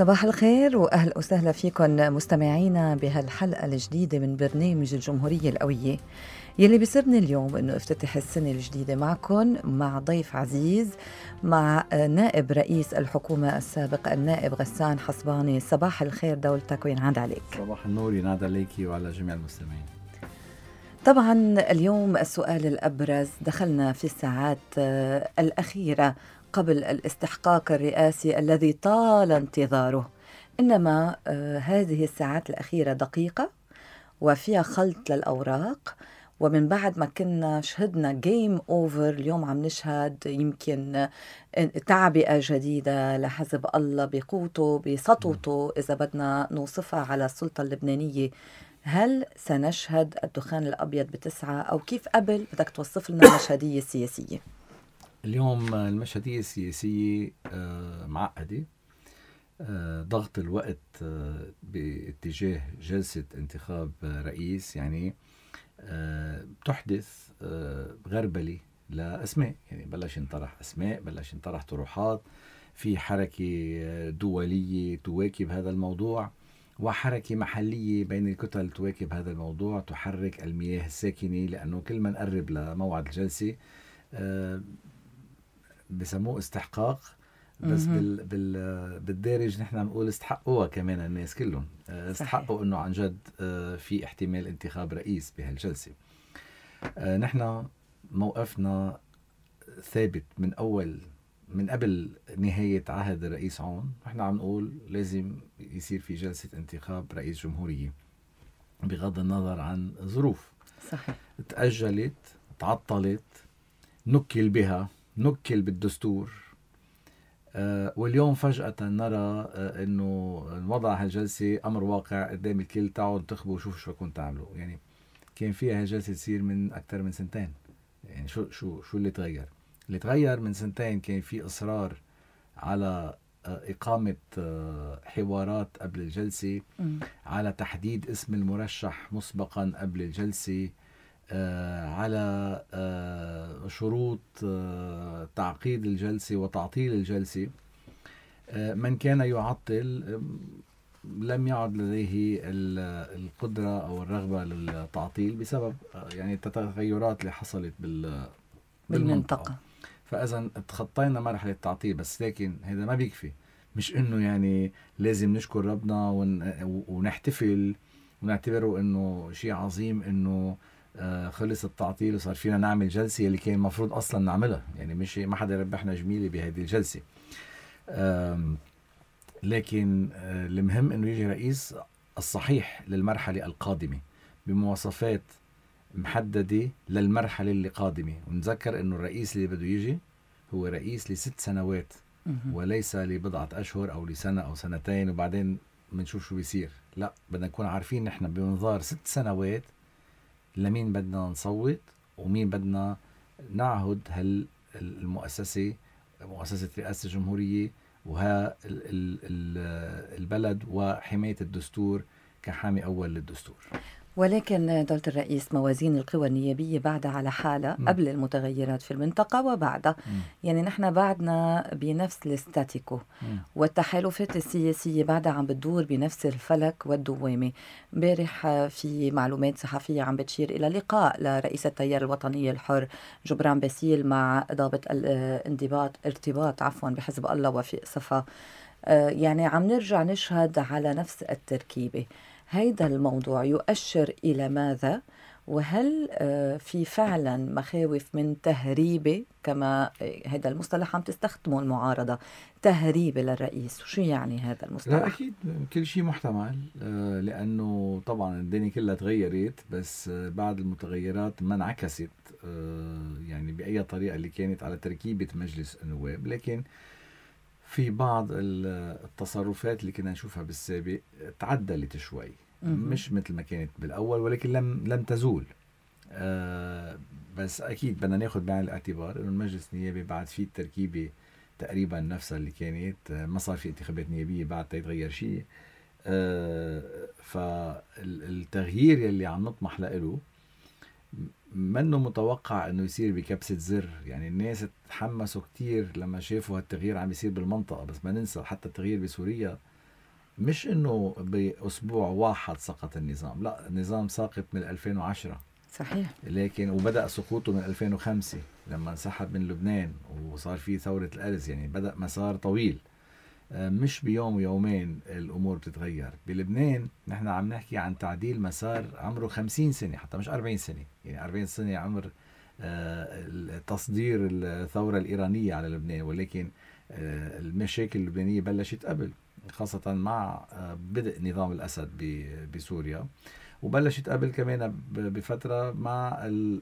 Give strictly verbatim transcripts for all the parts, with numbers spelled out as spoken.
صباح الخير وأهلا وسهلا فيكم مستمعينا بهالحلقة الجديدة من برنامج الجمهورية القوية يلي بيسرني اليوم أنه افتتح السنة الجديدة معكم مع ضيف عزيز، مع نائب رئيس الحكومة السابق النائب غسان حصباني. صباح الخير دولتك وينعاد عليك. صباح النور ينعاد عليك وعلى جميع المستمعين. طبعا اليوم السؤال الأبرز، دخلنا في الساعات الأخيرة قبل الاستحقاق الرئاسي الذي طال انتظاره، إنما آه هذه الساعات الأخيرة دقيقة وفيها خلط للأوراق، ومن بعد ما كنا شهدنا جيم أوفر اليوم عم نشهد يمكن تعبئة جديدة لحزب الله بقوته بسطوته إذا بدنا نوصفها على السلطة اللبنانية. هل سنشهد الدخان الأبيض بتسعة، أو كيف قبل بدك توصف لنا المشهدية السياسية؟ اليوم المشهدية السياسية معقدة، ضغط الوقت باتجاه جلسة انتخاب رئيس يعني بتحدث غربلة لأسماء، يعني بلش ينطرح أسماء، بلش ينطرح طروحات، في حركة دولية تواكب هذا الموضوع وحركة محلية بين الكتل تواكب هذا الموضوع، تحرك المياه الساكنة، لأنه كل ما نقرب لموعد الجلسة بسموه استحقاق، بس بال بال بالدارج نحن نقول استحقوها كمان الناس كلهم، استحقوا انه عن جد في احتمال انتخاب رئيس بهالجلسة. نحن موقفنا ثابت من اول من قبل نهاية عهد الرئيس عون، نحن عم نقول لازم يصير في جلسة انتخاب رئيس جمهورية بغض النظر عن ظروف. صحيح. تأجلت، تعطلت، نكل بها، نكل بالدستور، آه واليوم فجأة نرى آه انه وضع هالجلسة امر واقع قدام الكل، تعالوا انتخبوا وشوفوا شو بدكم تعملوا. يعني كان فيها هالجلسة تصير من اكثر من سنتين، يعني شو شو شو اللي تغير؟ اللي تغير من سنتين كان في اصرار على آه اقامة آه حوارات قبل الجلسة، م. على تحديد اسم المرشح مسبقا قبل الجلسة، آه على آه شروط آه تعقيد الجلسة وتعطيل الجلسة. آه من كان يعطل آه لم يعد لديه القدرة أو الرغبة للتعطيل بسبب آه يعني التغيرات اللي حصلت بال بالمنطقة. فإذا تخطينا مرحلة التعطيل، بس لكن هذا ما بيكفي. مش إنه يعني لازم نشكر ربنا ون ونحتفل ونعتبره إنه شيء عظيم إنه آه خلص التعطيل وصار فينا نعمل جلسة اللي كان المفروض أصلا نعملها. يعني مش ما حدا ربحنا جميلة بهذه الجلسة. لكن آه المهم إنه يجي رئيس الصحيح للمرحلة القادمة بمواصفات محددة للمرحلة اللي قادمة. ونذكر إنه الرئيس اللي بده يجي هو رئيس لست سنوات وليس لبضعة أشهر أو لسنة أو سنتين وبعدين بنشوف شو بيصير. لا، بدنا نكون عارفين نحن بمنظار ست سنوات لمين بدنا نصوت ومين بدنا نعهد هال المؤسسة، مؤسسة رئاسة الجمهورية وها البلد وحماية الدستور كحامي أول للدستور. ولكن دولة الرئيس موازين القوى النيابية بعدها على حالة م. قبل المتغيرات في المنطقة وبعدها، م. يعني نحن بعدنا بنفس الاستاتيكو، والتحالفات السياسية بعدها عم بتدور بنفس الفلك والدوامة. امبارح في معلومات صحفية عم بتشير إلى لقاء لرئيس التيار الوطني الحر جبران باسيل مع ضابط الانضباط ارتباط عفوا بحزب الله وفي صفا. يعني عم نرجع نشهد على نفس التركيبة. هيدا الموضوع يؤشر إلى ماذا؟ وهل في فعلا مخاوف من تهريبة، كما هذا المصطلح عم تستخدمه المعارضة، تهريبة للرئيس؟ شو يعني هذا المصطلح؟ لا أكيد كل شيء محتمل، لأنه طبعا الدنيا كلها تغيرت، بس بعد المتغيرات ما انعكست يعني بأي طريقة اللي كانت على تركيبة مجلس النواب. لكن في بعض التصرفات اللي كنا نشوفها بالسابق تعدلت شوي، مش مثل ما كانت بالأول، ولكن لم لم تزول. آه بس أكيد بدنا ناخد بعين الاعتبار إنه المجلس النيابي بعد فيه التركيبة تقريبا نفسها اللي كانت، ما صار في انتخابات نيابية بعد تيتغير شيء. آه فالتغيير يلي عم نطمح له منه متوقع انه يصير بكبسة زر. يعني الناس تحمسوا كتير لما شافوا هالتغيير عم يصير بالمنطقة، بس ما ننسى حتى التغيير بسوريا مش انه باسبوع واحد سقط النظام، لا، النظام ساقط من ألفين وعشرة. صحيح. لكن وبدأ سقوطه من ألفين وخمسة لما انسحب من لبنان وصار فيه ثورة الأرز، يعني بدأ مسار طويل، مش بيوم ويومين الأمور بتتغير. بلبنان نحن عم نحكي عن تعديل مسار عمره خمسين سنة، حتى مش أربعين سنة، يعني أربعين سنة عمر تصدير الثورة الإيرانية على لبنان، ولكن المشاكل اللبنانية بلشت قبل، خاصة مع بدء نظام الأسد بسوريا، وبلشت قبل كمان بفترة مع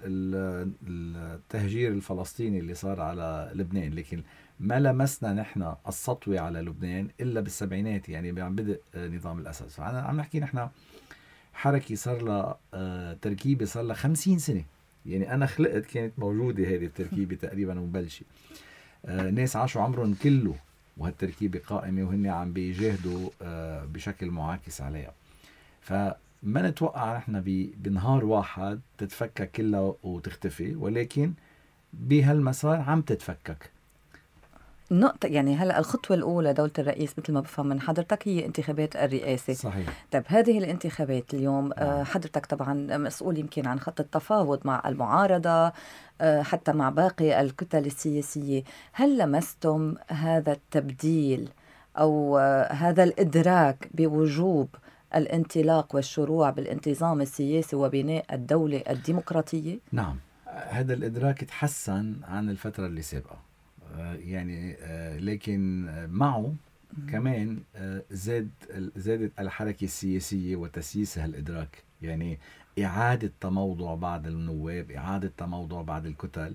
التهجير الفلسطيني اللي صار على لبنان. لكن ما لمسنا نحن السطوة على لبنان إلا بالسبعينات، يعني عم بدء نظام الأسد. فأنا عم نحكي نحن حركة صار لها تركيبة صار لها خمسين سنة، يعني أنا خلقت كانت موجودة هذه التركيبة تقريبا مبلشة، ناس عاشوا عمرهم كله وهالتركيبة قائمة وهن عم بيجاهدوا بشكل معاكس عليها. فما نتوقع نحن بنهار واحد تتفكك كلها وتختفي، ولكن بهالمسار عم تتفكك. النقطة يعني هلأ الخطوة الأولى دولة الرئيس مثل ما بفهم من حضرتك هي انتخابات الرئاسة. صحيح. طيب هذه الانتخابات اليوم آه. حضرتك طبعا مسؤول يمكن عن خط التفاوض مع المعارضة آه حتى مع باقي الكتل السياسية، هل لمستم هذا التبديل أو آه هذا الإدراك بوجوب الانطلاق والشروع بالانتظام السياسي وبناء الدولة الديمقراطية؟ نعم، هذا الإدراك تحسن عن الفترة اللي سابقة، يعني لكن معه كمان زاد زادت الحركة السياسية وتسييسها الإدراك، يعني إعادة تموضع بعض النواب، إعادة تموضع بعض الكتل.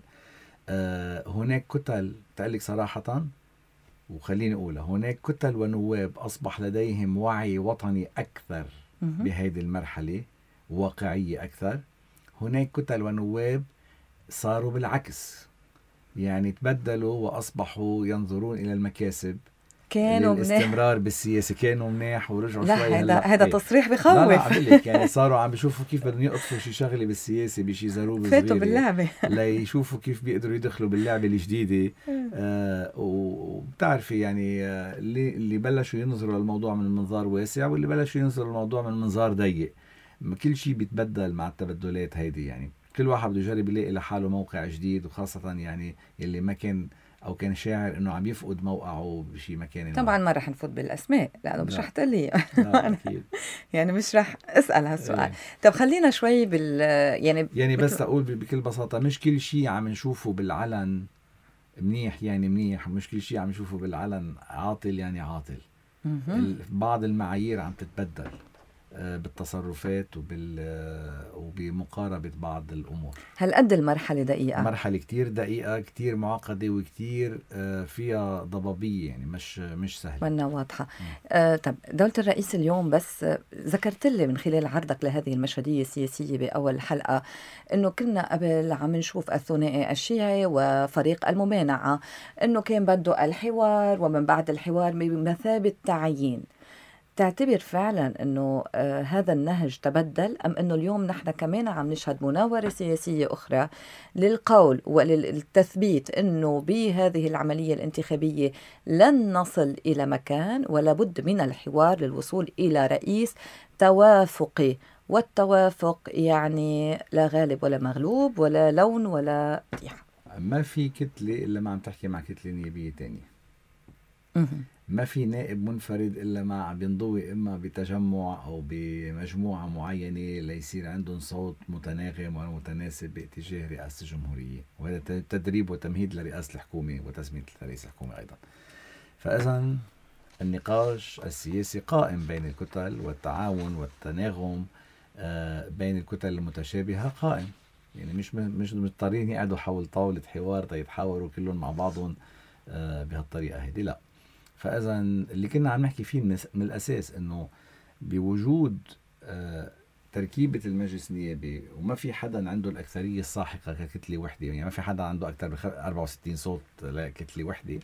هناك كتل تقلك صراحة، وخليني أقولها، هناك كتل ونواب أصبح لديهم وعي وطني أكثر بهذه المرحلة، واقعية أكثر. هناك كتل ونواب صاروا بالعكس، يعني تبدلوا وأصبحوا ينظرون إلى المكاسب، كانوا الاستمرار بالسياسة، كانوا مناح ورجعوا شوي. هذا هذا تصريح بخوف. لا لا عملك يعني صاروا عم بيشوفوا كيف بدهم يقطفوا شي شغلة بالسياسة بشي زروب فاتوا باللعبة ليشوفوا كيف بيقدروا يدخلوا باللعبة الجديدة. آه وبتعرفي يعني آه اللي اللي بلشوا ينظروا للموضوع من منظار واسع، واللي بلشوا ينظروا للموضوع من منظار ضيق. كل شيء بيتبدل مع التبدلات هيدي، يعني كل واحد بده يجرب يلاقي لحاله موقع جديد، وخاصة يعني اللي ما كان أو كان شاعر إنه عم يفقد موقعه بشي مكان. طبعا ما رح نفوت بالأسماء لأنه مش رح تقلي يعني مش رح أسأل هالسؤال. إيه. طب خلينا شوي بال يعني يعني بس أقول بكل بساطة، مش كل شيء عم نشوفه بالعلن منيح يعني منيح، مش كل شيء عم نشوفه بالعلن عاطل يعني عاطل. بعض المعايير عم تتبدل بالتصرفات وبال وبمقاربة بعض الأمور. هل قد المرحلة دقيقة؟ مرحلة كتير دقيقة، كتير معقدة، وكتير فيها ضبابية، يعني مش مش سهلة وانا واضحة. آه طب دولة الرئيس اليوم بس ذكرت لي من خلال عرضك لهذه المشهدية السياسية بأول حلقة إنه كنا قبل عم نشوف الثنائي الشيعي وفريق الممانعة إنه كان بده الحوار، ومن بعد الحوار بمثابة تعيين. تعتبر فعلا أنه آه هذا النهج تبدل، أم أنه اليوم نحن كمان عم نشهد مناورة سياسية أخرى للقول وللتثبيت أنه بهذه العملية الانتخابية لن نصل إلى مكان، ولا بد من الحوار للوصول إلى رئيس توافقي، والتوافق يعني لا غالب ولا مغلوب ولا لون ولا ريحة. ما في كتلة إلا ما عم تحكي مع كتلة نيابية تانية. ما في نائب منفرد إلا ما عم بينضوي إما بتجمع أو بمجموعة معينة ليصير عندهم صوت متناغم ومتناسب باتجاه رئاسة الجمهورية، وهذا تدريب وتمهيد لرئاسة الحكومة وتسمية رئيس الحكومة أيضا. فإذا النقاش السياسي قائم بين الكتل، والتعاون والتناغم بين الكتل المتشابهة قائم، يعني مش مش مضطرين يقعدوا حول طاولة حوار تيتحاوروا كلهم مع بعضهم بهالطريقة هذه، لا. فإذا اللي كنا عم نحكي فيه من الأساس إنه بوجود تركيبة المجلس النيابي، وما في حدا عنده الأكثرية الساحقة ككتلة وحدة، يعني ما في حدا عنده أكثر من أربعة وستين صوت لكتلة وحدة،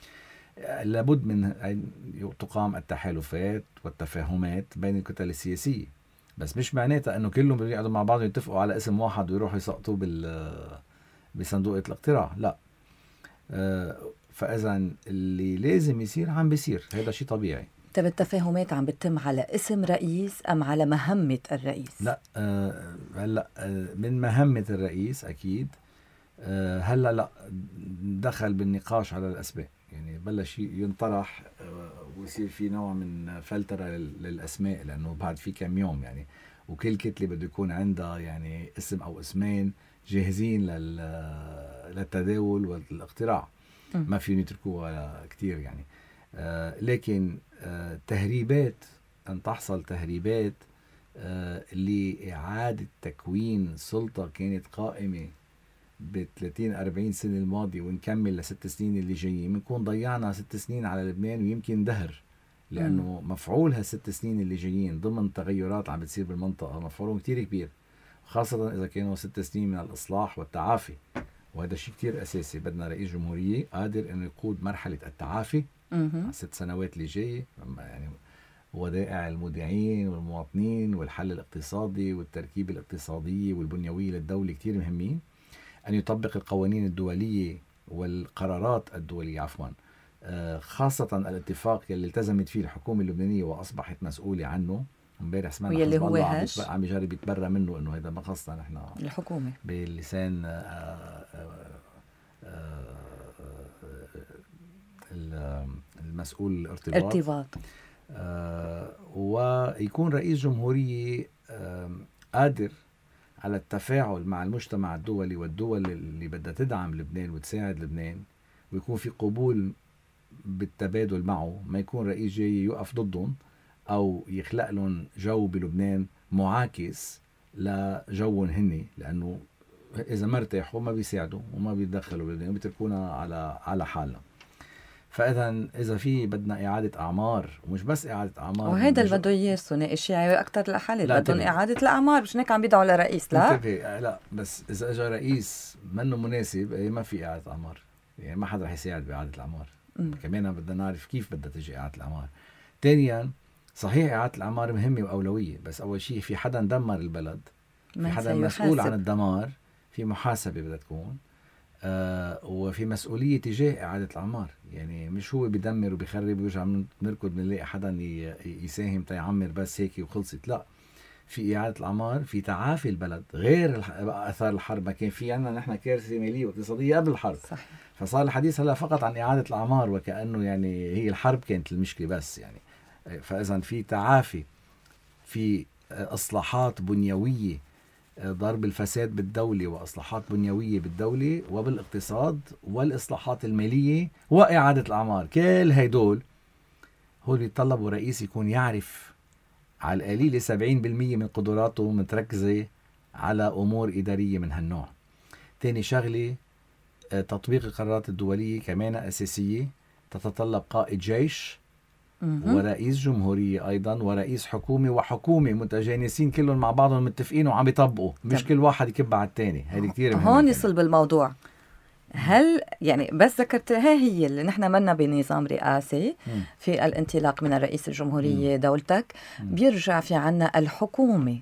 لابد من أن تقام التحالفات والتفاهمات بين الكتل السياسية. بس مش معناتها إنه كلهم بيقعدوا مع بعض يتفقوا على اسم واحد ويروحوا يسقطوا بال بصندوق الاقتراع، لا. فإذا اللي لازم يصير عم بيصير، هذا شيء طبيعي. طب التفاهمات عم بتتم على اسم رئيس أم على مهمة الرئيس؟ لا آه هلا آه من مهمة الرئيس أكيد. آه هلا لا دخل بالنقاش على الأسماء، يعني بلش ينطرح آه ويصير في نوع من فلترة للأسماء، لأنه بعد في كم يوم يعني، وكل كتلة بده يكون عندها يعني اسم أو اسمين جاهزين للتداول والاقتراع، ما فيهم يتركوها كتير يعني. آه لكن آه تهريبات، أن تحصل تهريبات آه لإعادة تكوين سلطة كانت قائمة بثلاثين أربعين سنة الماضية ونكمل لست سنين اللي جايين، بنكون ضيعنا ست سنين على لبنان ويمكن دهر، لأنه م. مفعول هالست سنين اللي جايين ضمن تغيرات عم بتصير بالمنطقة مفعول كتير كبير، خاصة إذا كانوا ست سنين من الإصلاح والتعافي، وهذا شيء كتير أساسي. بدنا رئيس جمهورية قادر أنه يقود مرحلة التعافي على ست سنوات اللي جاية، يعني ودائع المودعين والمواطنين والحل الاقتصادي والتركيب الاقتصادية والبنيوية للدولة كتير مهمين. أن يطبق القوانين الدولية والقرارات الدولية عفوا، خاصة الاتفاق اللي التزمت فيه الحكومة اللبنانية وأصبحت مسؤولة عنه. امبارح سمعنا واللي حزب هو الله هاش عم يجرب يتبرى منه انه هذا ما خصنا نحن الحكومة باللسان المسؤول الارتباط ارتباط. ويكون رئيس جمهورية قادر على التفاعل مع المجتمع الدولي والدول اللي بدها تدعم لبنان وتساعد لبنان، ويكون في قبول بالتبادل معه، ما يكون رئيس جاي يقف ضدهم أو يخلق لهم جو بلبنان معاكس لجوهم هني، لأنه إذا ما ارتاحوا ما بيساعدوا وما بيتدخلوا بلبنان وبيتركونا على على حالنا. فإذا إذا في بدنا إعادة أعمار، ومش بس إعادة أعمار، وهذا اللي بده إياه الثنائي الشيعي أكثر الأحالي بدهم إعادة الأعمار، مش هيك عم بيدعوا لرئيس. لا انتبه، لا بس إذا أجا رئيس منه مناسب ما في إعادة أعمار، يعني ما حدا رح يساعد بإعادة الأعمار. م. كمان بدنا نعرف كيف بدها تجي إعادة الأعمار. ثانيا صحيح إعادة الأعمار مهمة وأولوية، بس أول شيء في حدا دمر البلد، في حدا مسؤول عن الدمار، في محاسبة بدها تكون، آه وفي مسؤولية تجاه إعادة الأعمار. يعني مش هو بيدمر وبيخرب ويرجع نركض بنلاقي حدا يساهم تيعمر بس هيك وخلصت. لا، في إعادة الأعمار، في تعافي البلد، غير أثار الحرب. ما كان في عنا نحن كارثة مالية واقتصادية قبل الحرب. صحيح. فصار الحديث هلا فقط عن إعادة الأعمار، وكأنه يعني هي الحرب كانت المشكلة بس يعني. فإذا في تعافي، في إصلاحات بنيوية، ضرب الفساد بالدولة وإصلاحات بنيوية بالدولة وبالاقتصاد والإصلاحات المالية وإعادة الأعمار، كل هيدول هو يتطلبوا رئيس يكون يعرف على القليل سبعين بالمية من قدراته متركزة على أمور إدارية من هالنوع. تاني شغلة، تطبيق القرارات الدولية كمان أساسية، تتطلب قائد جيش ورئيس جمهورية أيضا ورئيس حكومة وحكومة متجانسين كلهم مع بعضهم متفقين وعم يطبقوا، مش طب. كل واحد يكب على الثاني. هذه كتير مهمة. هون يصل بالموضوع. هل يعني بس ذكرت ها هي اللي نحن منا بنظام رئاسي في الانطلاق من الرئيس الجمهورية دولتك، بيرجع في عنا الحكومة،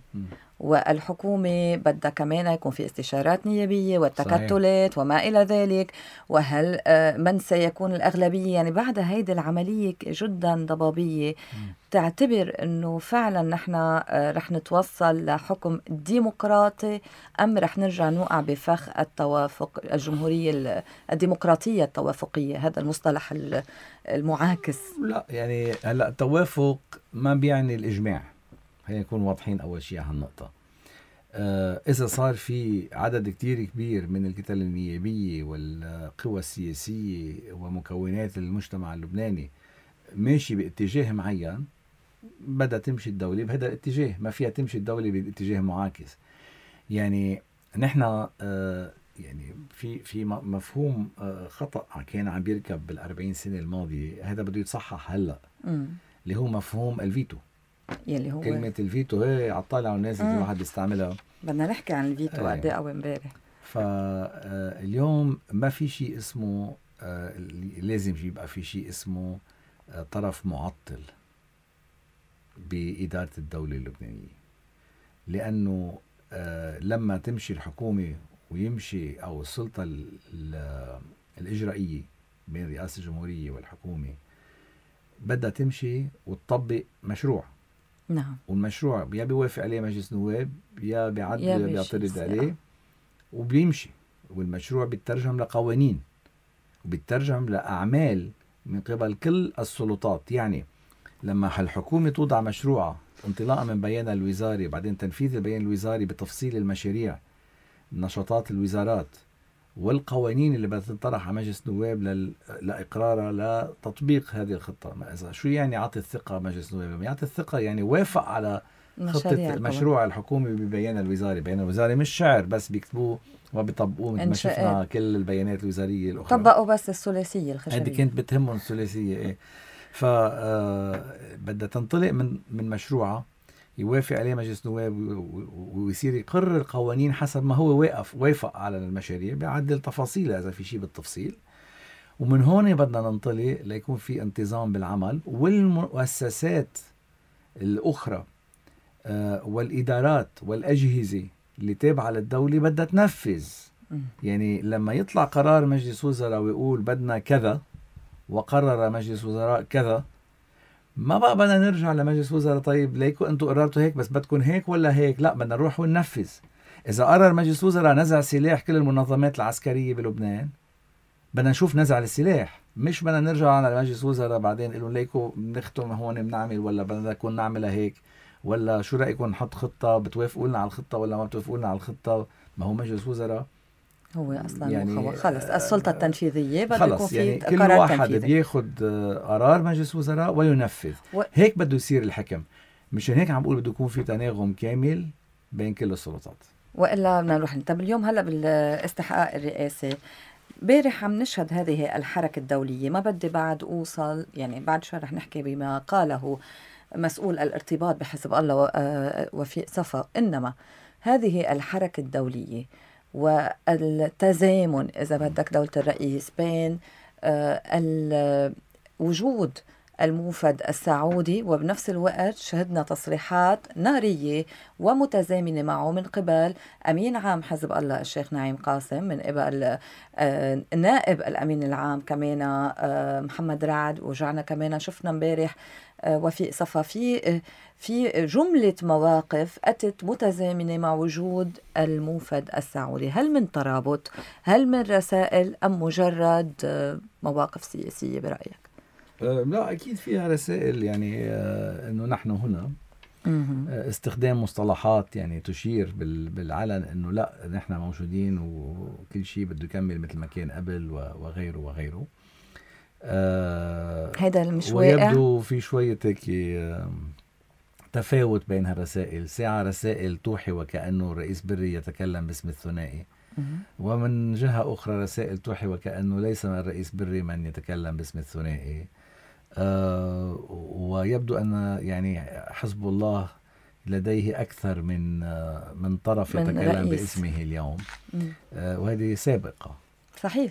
والحكومة بدها كمان يكون في استشارات نيابية والتكتلات وما إلى ذلك. وهل من سيكون الأغلبية؟ يعني بعد هيدي العملية جدا ضبابية، تعتبر أنه فعلا نحن رح نتوصل لحكم ديمقراطي أم رح نرجع نوقع بفخ التوافق الجمهورية الديمقراطية التوافقية، هذا المصطلح المعاكس؟ لا يعني هلأ التوافق ما بيعني الإجماع، هيا نكون واضحين أول شيء على هالنقطة. آه إذا صار في عدد كتير كبير من الكتل النيابية والقوى السياسية ومكونات المجتمع اللبناني ماشي باتجاه معين، بدأ تمشي الدولة بهذا الاتجاه، ما فيها تمشي الدولة باتجاه معاكس. يعني نحن آه يعني في في مفهوم آه خطأ كان عم بيركب بالأربعين سنة الماضية، هذا بده يتصحح هلأ، اللي هو مفهوم الفيتو. يلي هو كلمة الفيتو هي عطالة على الناس اللي واحد بيستعملها. بدنا نحكي عن الفيتو قد ايه قوي امبارح. فاليوم ما في شيء اسمه آه لازم يبقى في شيء اسمه آه طرف معطل بإدارة الدولة اللبنانية، لأنه آه لما تمشي الحكومة ويمشي أو السلطة الإجرائية بين رئاسة الجمهورية والحكومة بدها تمشي وتطبق مشروع. نعم. والمشروع يا بيوافق عليه مجلس نواب يا بيعدل يا بيعترض عليه وبيمشي. والمشروع بيترجم لقوانين وبيترجم لأعمال من قبل كل السلطات. يعني لما هالحكومة توضع مشروعها انطلاقا من بيانها الوزاري بعدين تنفيذ البيان الوزاري بتفصيل المشاريع نشاطات الوزارات والقوانين اللي بتطرح على مجلس نواب لل... لإقرارها لتطبيق هذه الخطة. شو يعني يعطي الثقة مجلس نواب؟ يعطي الثقة يعني وافق على خطة مشروع الحكومة ببيان الوزاري. بيان الوزاري مش شعر بس بيكتبوه وبيطبقوه مثل ما شفنا كل البيانات الوزارية الأخرى. طبقوا بس الثلاثية الخشبية. هذه كانت بتهمهم الثلاثية. إيه ف بدها تنطلق من من مشروعها يوافق عليه مجلس نواب ويصير يقرر القوانين حسب ما هو واقف وافق على المشاريع بيعدل تفاصيلها إذا في شيء بالتفصيل. ومن هون بدنا ننطلق ليكون في انتظام بالعمل والمؤسسات الأخرى والإدارات والأجهزة اللي تابعة للدولة بدها تنفذ. يعني لما يطلع قرار مجلس وزراء ويقول بدنا كذا وقرر مجلس وزراء كذا ما بقى بدنا نرجع لمجلس وزراء طيب ليكو انتوا قررتوا هيك بس بدكم هيك ولا هيك. لا بدنا نروح وننفذ. إذا قرر مجلس وزراء نزع سلاح كل المنظمات العسكرية بلبنان بدنا نشوف نزع السلاح. مش بدنا نرجع على مجلس وزراء بعدين نقولوا ليكو بنختم هون بنعمل ولا بدنا نكون نعملها هيك ولا شو رأيكم نحط خطة بتوافقوا لنا على الخطة ولا ما بتوافقوا لنا على الخطة. ما هو مجلس وزراء هو أصلا يعني خلص السلطة التنفيذية بده يكون في يعني كل واحد بياخد قرار مجلس وزراء وينفذ و... هيك بده يصير الحكم. مشان هيك عم بقول بده يكون في تناغم كامل بين كل السلطات وإلا بدنا نروح. طب اليوم هلا بالاستحقاق الرئاسي بارح عم نشهد هذه الحركة الدولية. ما بدي بعد أوصل يعني بعد شوي رح نحكي بما قاله مسؤول الارتباط بحزب الله وفيق صفا. إنما هذه الحركة الدولية والتزامن إذا بدك دولة الرئيس بين وجود الموفد السعودي وبنفس الوقت شهدنا تصريحات نارية ومتزامنة معه من قبل أمين عام حزب الله الشيخ نعيم قاسم من قبل نائب الأمين العام كمان محمد رعد. وجعنا كمان شفنا مبارح وفيق صفا في في جملة مواقف أتت متزامنة مع وجود الموفد السعودي. هل من ترابط؟ هل من رسائل أم مجرد مواقف سياسية برأيك؟ أه لا أكيد فيها رسائل. يعني أه أنه نحن هنا أه استخدام مصطلحات يعني تشير بالعلن أنه لا نحن موجودين وكل شيء بده يكمل مثل ما كان قبل وغيره وغيره. هذا أه مش واقع. ويبدو في شوية هيك أه تفاوت بين هالرسائل. ساعة رسائل توحي وكأنه الرئيس بري يتكلم باسم الثنائي ومن جهة أخرى رسائل توحي وكأنه ليس الرئيس بري من يتكلم باسم الثنائي. آه ويبدو أن يعني حزب الله لديه أكثر من آه من طرف من يتكلم رئيس. باسمه اليوم آه وهذه سابقة صحيح.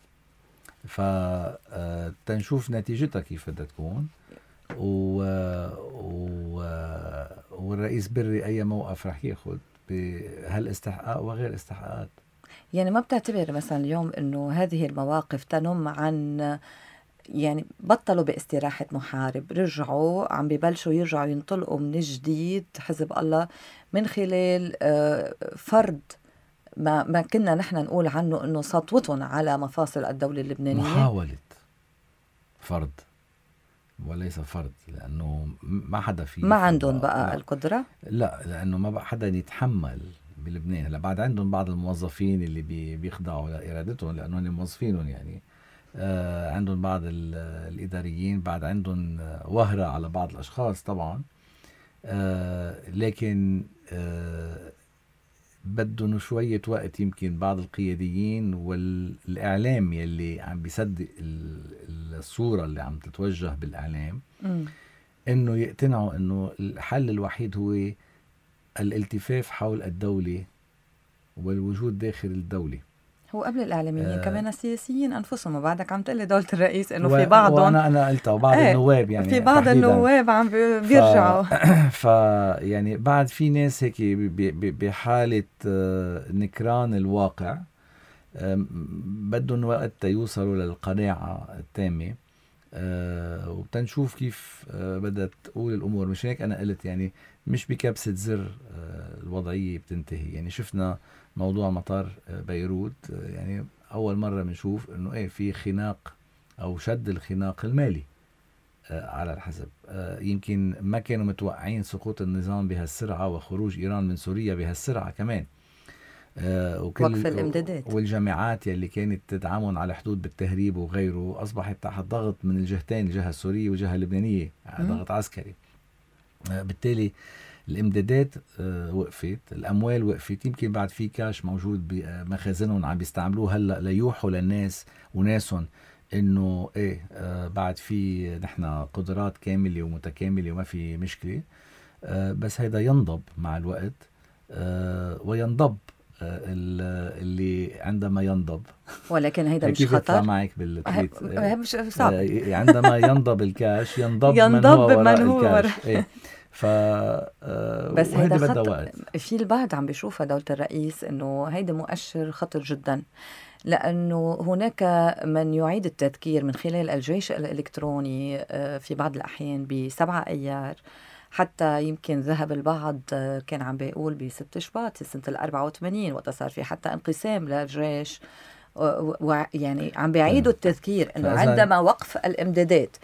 فتنشوف نتيجتها كيف بدها تكون و... و... والرئيس بري أي موقف رح ياخد بهالاستحقاق وغير استحقاقات. يعني ما بتعتبر مثلا اليوم أنه هذه المواقف تنم عن يعني بطلوا باستراحة محارب رجعوا عم ببلشوا يرجعوا ينطلقوا من جديد حزب الله من خلال فرض ما, ما كنا نحن نقول عنه أنه سطوتهم على مفاصل الدولة اللبنانية. محاولة فرض وليس فرض لأنه ما حدا فيه ما عندهم بقى لا. القدرة لا لأنه ما بقى حدا يتحمل بلبنان. هلا بعد عندهم بعض الموظفين اللي بي بيخضعوا لإرادتهم لأنهم موظفينهم يعني آه عندهم بعض الإداريين بعد عندهم وهرة على بعض الأشخاص طبعا آه لكن آه بدهم شوية وقت. يمكن بعض القياديين والإعلام يلي عم بيصدق الصورة اللي عم تتوجه بالإعلام م. إنه يقتنعوا إنه الحل الوحيد هو الالتفاف حول الدولة والوجود داخل الدولة. هو قبل الإعلاميين آه كمان السياسيين أنفسهم. وبعدك عم تقلي دولة الرئيس إنه في بعضهم وأنا أنا قلتها وبعض ايه النواب يعني في بعض تحديداً. النواب عم بيرجعوا ف... ف يعني بعد في ناس هيك بحالة نكران الواقع بدهم وقت يوصلوا للقناعة التامة أه وبتنشوف كيف أه بدأت تقول الأمور. مش هيك أنا قلت يعني مش بكبسة زر أه الوضعية بتنتهي. يعني شفنا موضوع مطار بيروت أه يعني أول مرة بنشوف إنه إيه في خناق أو شد الخناق المالي أه على الحسب. أه يمكن ما كانوا متوقعين سقوط النظام بهالسرعة وخروج إيران من سوريا بهالسرعة كمان. أه وكل وقف الامدادات والجامعات يلي كانت تدعمهم على حدود بالتهريب وغيره أصبحت تحت ضغط من الجهتين، الجهة السورية والجهة اللبنانية، ضغط عسكري. أه بالتالي الامدادات أه وقفت، الأموال وقفت. يمكن بعد في كاش موجود بمخازنهم عم بيستعملوه هلأ ليوحوا للناس وناسهم إنه إيه أه بعد في نحن قدرات كاملة ومتكاملة وما في مشكلة. أه بس هيدا ينضب مع الوقت أه وينضب اللي عندما ينضب. ولكن هيدا مش كيف خطر. يطلع معك بالتويت؟ مش صعب. عندما ينضب الكاش ينضب, ينضب من هو وراء من هو الكاش. إيه. ف بس هيدا خطر. في البعض عم بيشوفها دولة الرئيس انه هيدا مؤشر خطر جدا، لأنه هناك من يعيد التذكير من خلال الجيش الإلكتروني في بعض الأحيان بسبعة أيار. حتى يمكن ذهب البعض كان عم بيقول بستة شباط سنة الأربعة وثمانين وقت صار في حتى انقسام للجيش، ويعني عم بيعيدوا التذكير انه عندما وقف الامدادات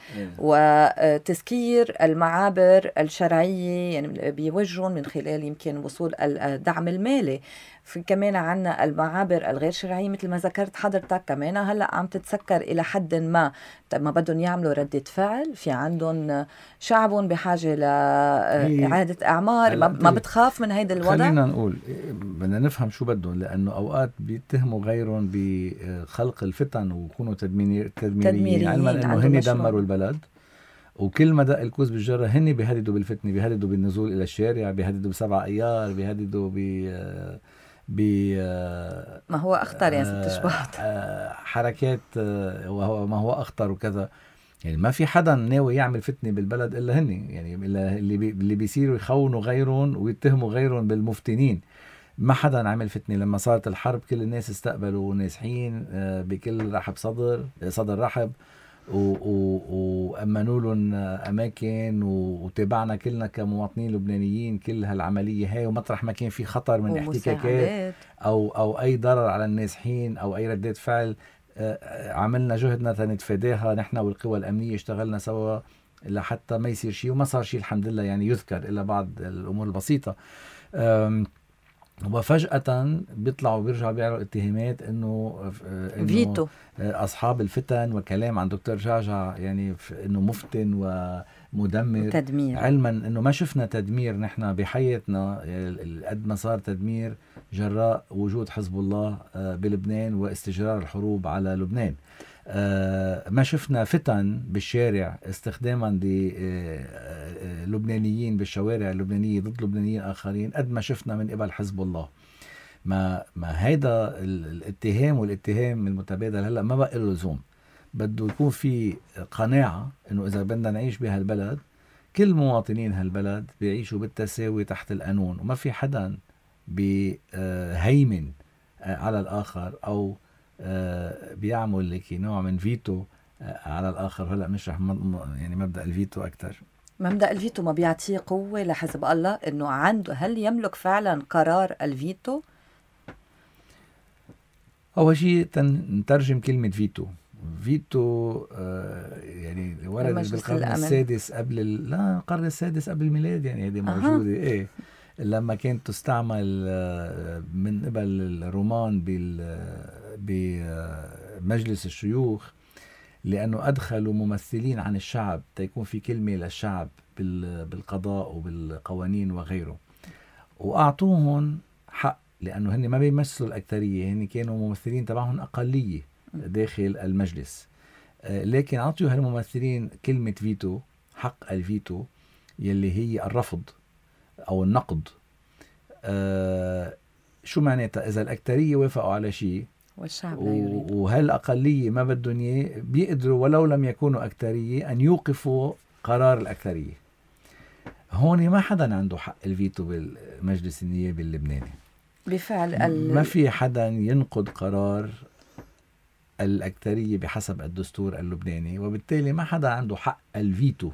وتسكير المعابر الشرعيه يعني بيوجهون من خلال يمكن وصول الدعم المالي. في كمان عنا المعابر الغير شرعيه مثل ما ذكرت حضرتك كمان هلا عم تتسكر الى حد ما. ما بدهم يعملوا ردة فعل، في عندهم شعب بحاجه لاعاده اعمار، ما بتخاف من هيدا الوضع. خلينا نقول بدنا نفهم شو بدهم، لانه اوقات بيتهموا غيرهم بخلق الفتن ويكونوا تدميريين، تدميريين علما انه هن دمروا البلد. وكل ما دق الكوز بالجره هن بيهددوا بالفتنه، بيهددوا بالنزول الى الشارع، بيهددوا بسبع ايار، بيهددوا ب ب ما هو اخطر يعني ست شباط حركات وهو ما هو اخطر وكذا. يعني ما في حدا ناوي يعمل فتنه بالبلد الا هن، يعني اللي بي اللي بيصيروا يخونوا غيرهم ويتهموا غيرهم بالمفتنين. ما حدا عمل فتنه. لما صارت الحرب كل الناس استقبلوا نازحين بكل رحب صدر صدر رحب، وأمنوا لهم أماكن، وتابعنا كلنا كمواطنين لبنانيين كل هالعملية هاي. ومطرح ما كان في خطر من احتكاكات أو أو أي ضرر على النازحين أو أي ردات فعل عملنا جهدنا تنتفاداها. نحن والقوى الأمنية اشتغلنا سوا لحتى ما يصير شيء، وما صار شيء الحمد لله، يعني يذكر إلا بعض الأمور البسيطة. وفجأة بيطلعوا بيرجعوا بيعملوا اتهامات انه فيتو اصحاب الفتن، وكلام عن دكتور جعجع يعني انه مفتن ومدمر تدمير، علما انه ما شفنا تدمير نحن بحياتنا قد ما صار تدمير جراء وجود حزب الله بلبنان واستجرار الحروب على لبنان. آه ما شفنا فتن بالشارع استخداما للبنانيين بالشوارع اللبنانية ضد لبنانيين آخرين قد ما شفنا من قبل حزب الله. ما ما هيدا الاتهام والاتهام المتبادل هلا ما بقى له لزوم. بده يكون في قناعة انه اذا بدنا نعيش بهالبلد كل مواطنين هالبلد بيعيشوا بالتساوي تحت القانون، وما في حدا بيهيمن على الآخر او بيعمل لك نوع من فيتو على الآخر. هلأ نشرح يعني مبدأ الفيتو أكتر. مبدأ الفيتو ما بيعطيه قوة لحزب الله إنه عنده، هل يملك فعلا قرار الفيتو؟ أول شيء نترجم كلمة فيتو. فيتو آه يعني ورد بالقرن السادس قبل ال... لا القرن السادس قبل الميلاد، يعني هذه موجودة. أه. إيه لما كانت تستعمل من قبل الرومان بمجلس الشيوخ، لأنه أدخلوا ممثلين عن الشعب تيكون في كلمة للشعب بالقضاء وبالقوانين وغيره، وأعطوهم حق لأنه هن ما بيمثلوا الأكثرية، هن كانوا ممثلين تبعهم أقلية داخل المجلس. لكن أعطوا هالممثلين كلمة فيتو، حق الفيتو يلي هي الرفض أو النقد. آه شو معناتها؟ إذا الأكثرية وافقوا على شيء والشعب و... وهالأقلية ما بدهم إياه، بيقدروا ولو لم يكونوا أكثرية أن يوقفوا قرار الأكثرية. هون ما حدا عنده حق الفيتو بالمجلس النيابي اللبناني. بفعل ال... ما في حدا ينقض قرار الأكثرية بحسب الدستور اللبناني، وبالتالي ما حدا عنده حق الفيتو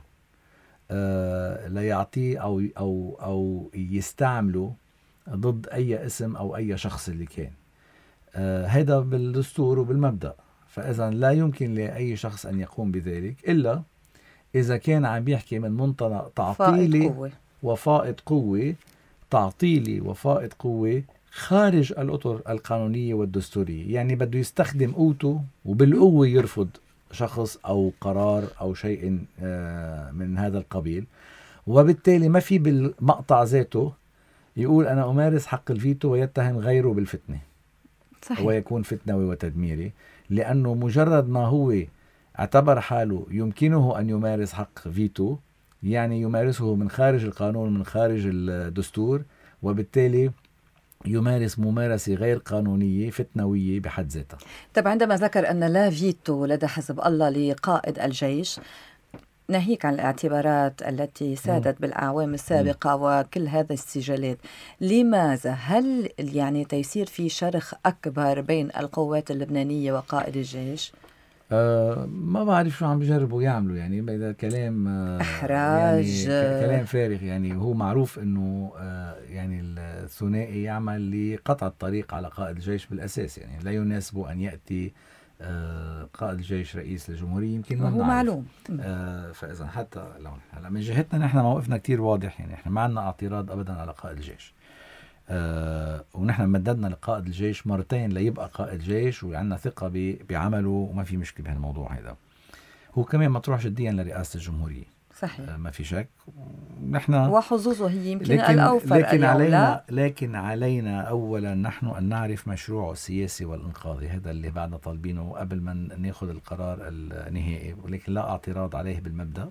آه ليعطيه أو, أو, أو يستعمله ضد أي اسم أو أي شخص اللي كان. آه هذا بالدستور وبالمبدأ. فإذا لا يمكن لأي شخص أن يقوم بذلك إلا إذا كان عم يحكي من منطلق تعطيلي وفائض قوة، تعطيلي وفائض قوة خارج الأطر القانونية والدستورية، يعني بده يستخدم قوته وبالقوة يرفض شخص أو قرار أو شيء من هذا القبيل، وبالتالي ما في بالمقطع ذاته يقول أنا أمارس حق الفيتو ويتهم غيره بالفتنة. صحيح. ويكون فتنوي وتدميري، لأنه مجرد ما هو اعتبر حاله يمكنه أن يمارس حق فيتو، يعني يمارسه من خارج القانون من خارج الدستور، وبالتالي يمارس ممارسة غير قانونية فتنوية بحد ذاتها. طب عندما ذكر أن لا فيتو لدى حزب الله لقائد الجيش، ناهيك عن الاعتبارات التي سادت م. بالأعوام السابقة م. وكل هذا السجالات، لماذا؟ هل يعني تيصير في شرخ أكبر بين القوات اللبنانية وقائد الجيش؟ أه ما بعرف شو عم بيجربوا يعملوا، يعني إذا كلام أه إحراج يعني كلام فارغ. يعني هو معروف إنه أه يعني الثنائي يعمل لقطع الطريق على قائد الجيش بالأساس، يعني لا يناسب أن يأتي أه قائد الجيش رئيس الجمهورية، يمكن ما هو معلوم. أه فإذا حتى لو هلا من جهتنا نحن موقفنا كتير واضح، يعني نحن ما عندنا اعتراض أبدا على قائد الجيش. أه ونحن مددنا لقائد الجيش مرتين ليبقى قائد جيش، وعندنا ثقة بعمله وما في مشكلة بهالموضوع هذا. هو كمان مطروح جديا لرئاسة الجمهورية. صحيح. أه ما في شك. نحن وحظوظه هي يمكن لكن الأوفر لكن علينا لكن علينا أولا نحن أن نعرف مشروعه السياسي والإنقاذي، هذا اللي بعدنا طالبينه قبل ما ناخذ القرار النهائي، ولكن لا اعتراض عليه بالمبدأ.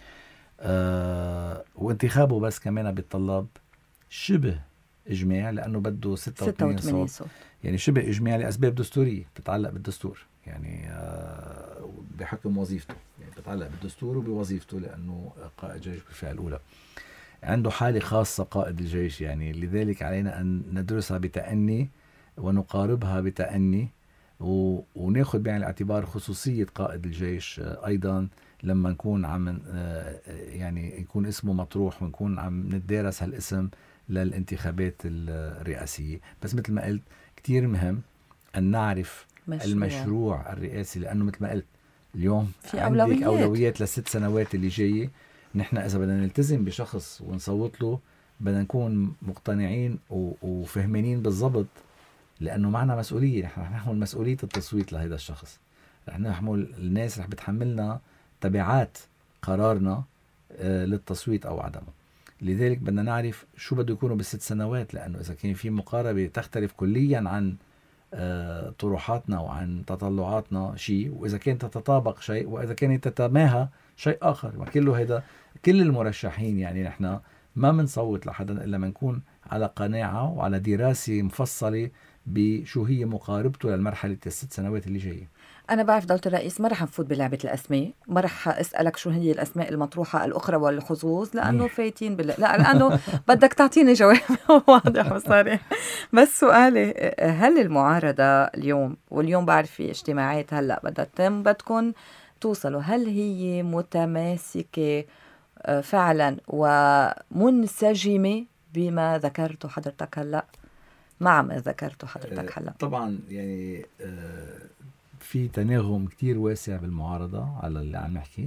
أه وانتخابه بس كمان بيتطلب شبه إجماع، لأنه بده ستة وثمانين صوت، يعني شبه إجماع لأسباب دستورية تتعلق بالدستور، يعني بحكم وظيفته، يعني تتعلق بالدستور وبوظيفته، لأنه قائد جيش بالفئة الأولى عنده حالة خاصة قائد الجيش، يعني لذلك علينا أن ندرسها بتأني ونقاربها بتأني، ونأخذ بعين الاعتبار خصوصية قائد الجيش أيضا لما نكون عم يعني يكون اسمه مطروح ونكون عم نتدارس هالاسم للانتخابات الرئاسية. بس مثل ما قلت كتير مهم أن نعرف مشروع. المشروع الرئاسي، لأنه مثل ما قلت اليوم في عندك أولويات. أولويات للست سنوات اللي جاية. نحن إذا بدنا نلتزم بشخص ونصوت له بدنا نكون مقتنعين وفهمانين بالضبط، لأنه معنا مسؤولية. نحن رح نحمل مسؤولية التصويت لهذا الشخص، رح نحمل الناس رح بتحملنا تبعات قرارنا للتصويت أو عدمه. لذلك بدنا نعرف شو بده يكونوا بالست سنوات، لأنه إذا كان في مقاربة تختلف كليا عن طروحاتنا وعن تطلعاتنا شيء، وإذا كانت تتطابق شيء، وإذا كانت تتماهى شيء آخر. وكله هذا كل المرشحين، يعني نحن ما منصوت لحدا إلا منكون على قناعة وعلى دراسة مفصلة بشو هي مقاربته للمرحلة الست سنوات اللي جاية. أنا بعرف دولة الرئيس ما رح نفوت بلعبة الأسماء، ما رح أسألك شو هي الأسماء المطروحة الأخرى والحظوظ، لأنه فايتين بال... لا لأنه بدك تعطيني جواب واضح وصريح. بس سؤالي، هل المعارضة اليوم، واليوم بعرف في اجتماعات هلأ بدها تتم، بدكم توصلوا، هل هي متماسكة فعلا ومنسجمة بما ذكرته حضرتك هلأ، مع ما ذكرته حضرتك هلأ؟ طبعا يعني في تناغم كتير واسع بالمعارضة على اللي عم نحكي.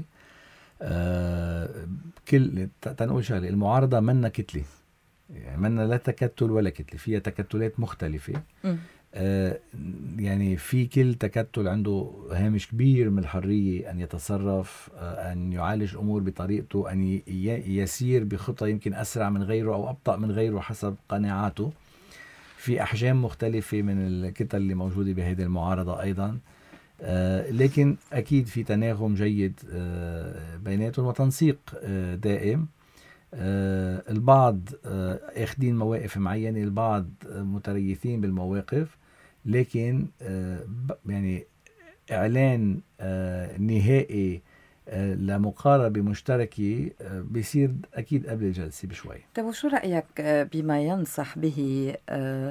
كل تنقول شغله، المعارضة منا كتلة، يعني منا لا تكتل ولا كتلة، فيها تكتلات مختلفة. آه يعني في كل تكتل عنده هامش كبير من الحرية أن يتصرف، آه أن يعالج الأمور بطريقته، أن يسير بخطة يمكن أسرع من غيره أو أبطأ من غيره حسب قناعاته. في أحجام مختلفة من الكتل اللي موجودة بهذه المعارضة أيضا. آه لكن أكيد في تناغم جيد آه بيناتهم وتنسيق آه دائم. آه البعض آه اخدين مواقف معينة، البعض آه متريثين بالمواقف، لكن آه يعني إعلان آه نهائي آه لمقاربة مشتركة آه بيصير أكيد قبل الجلسة بشوي. طيب وشو رأيك بما ينصح به آه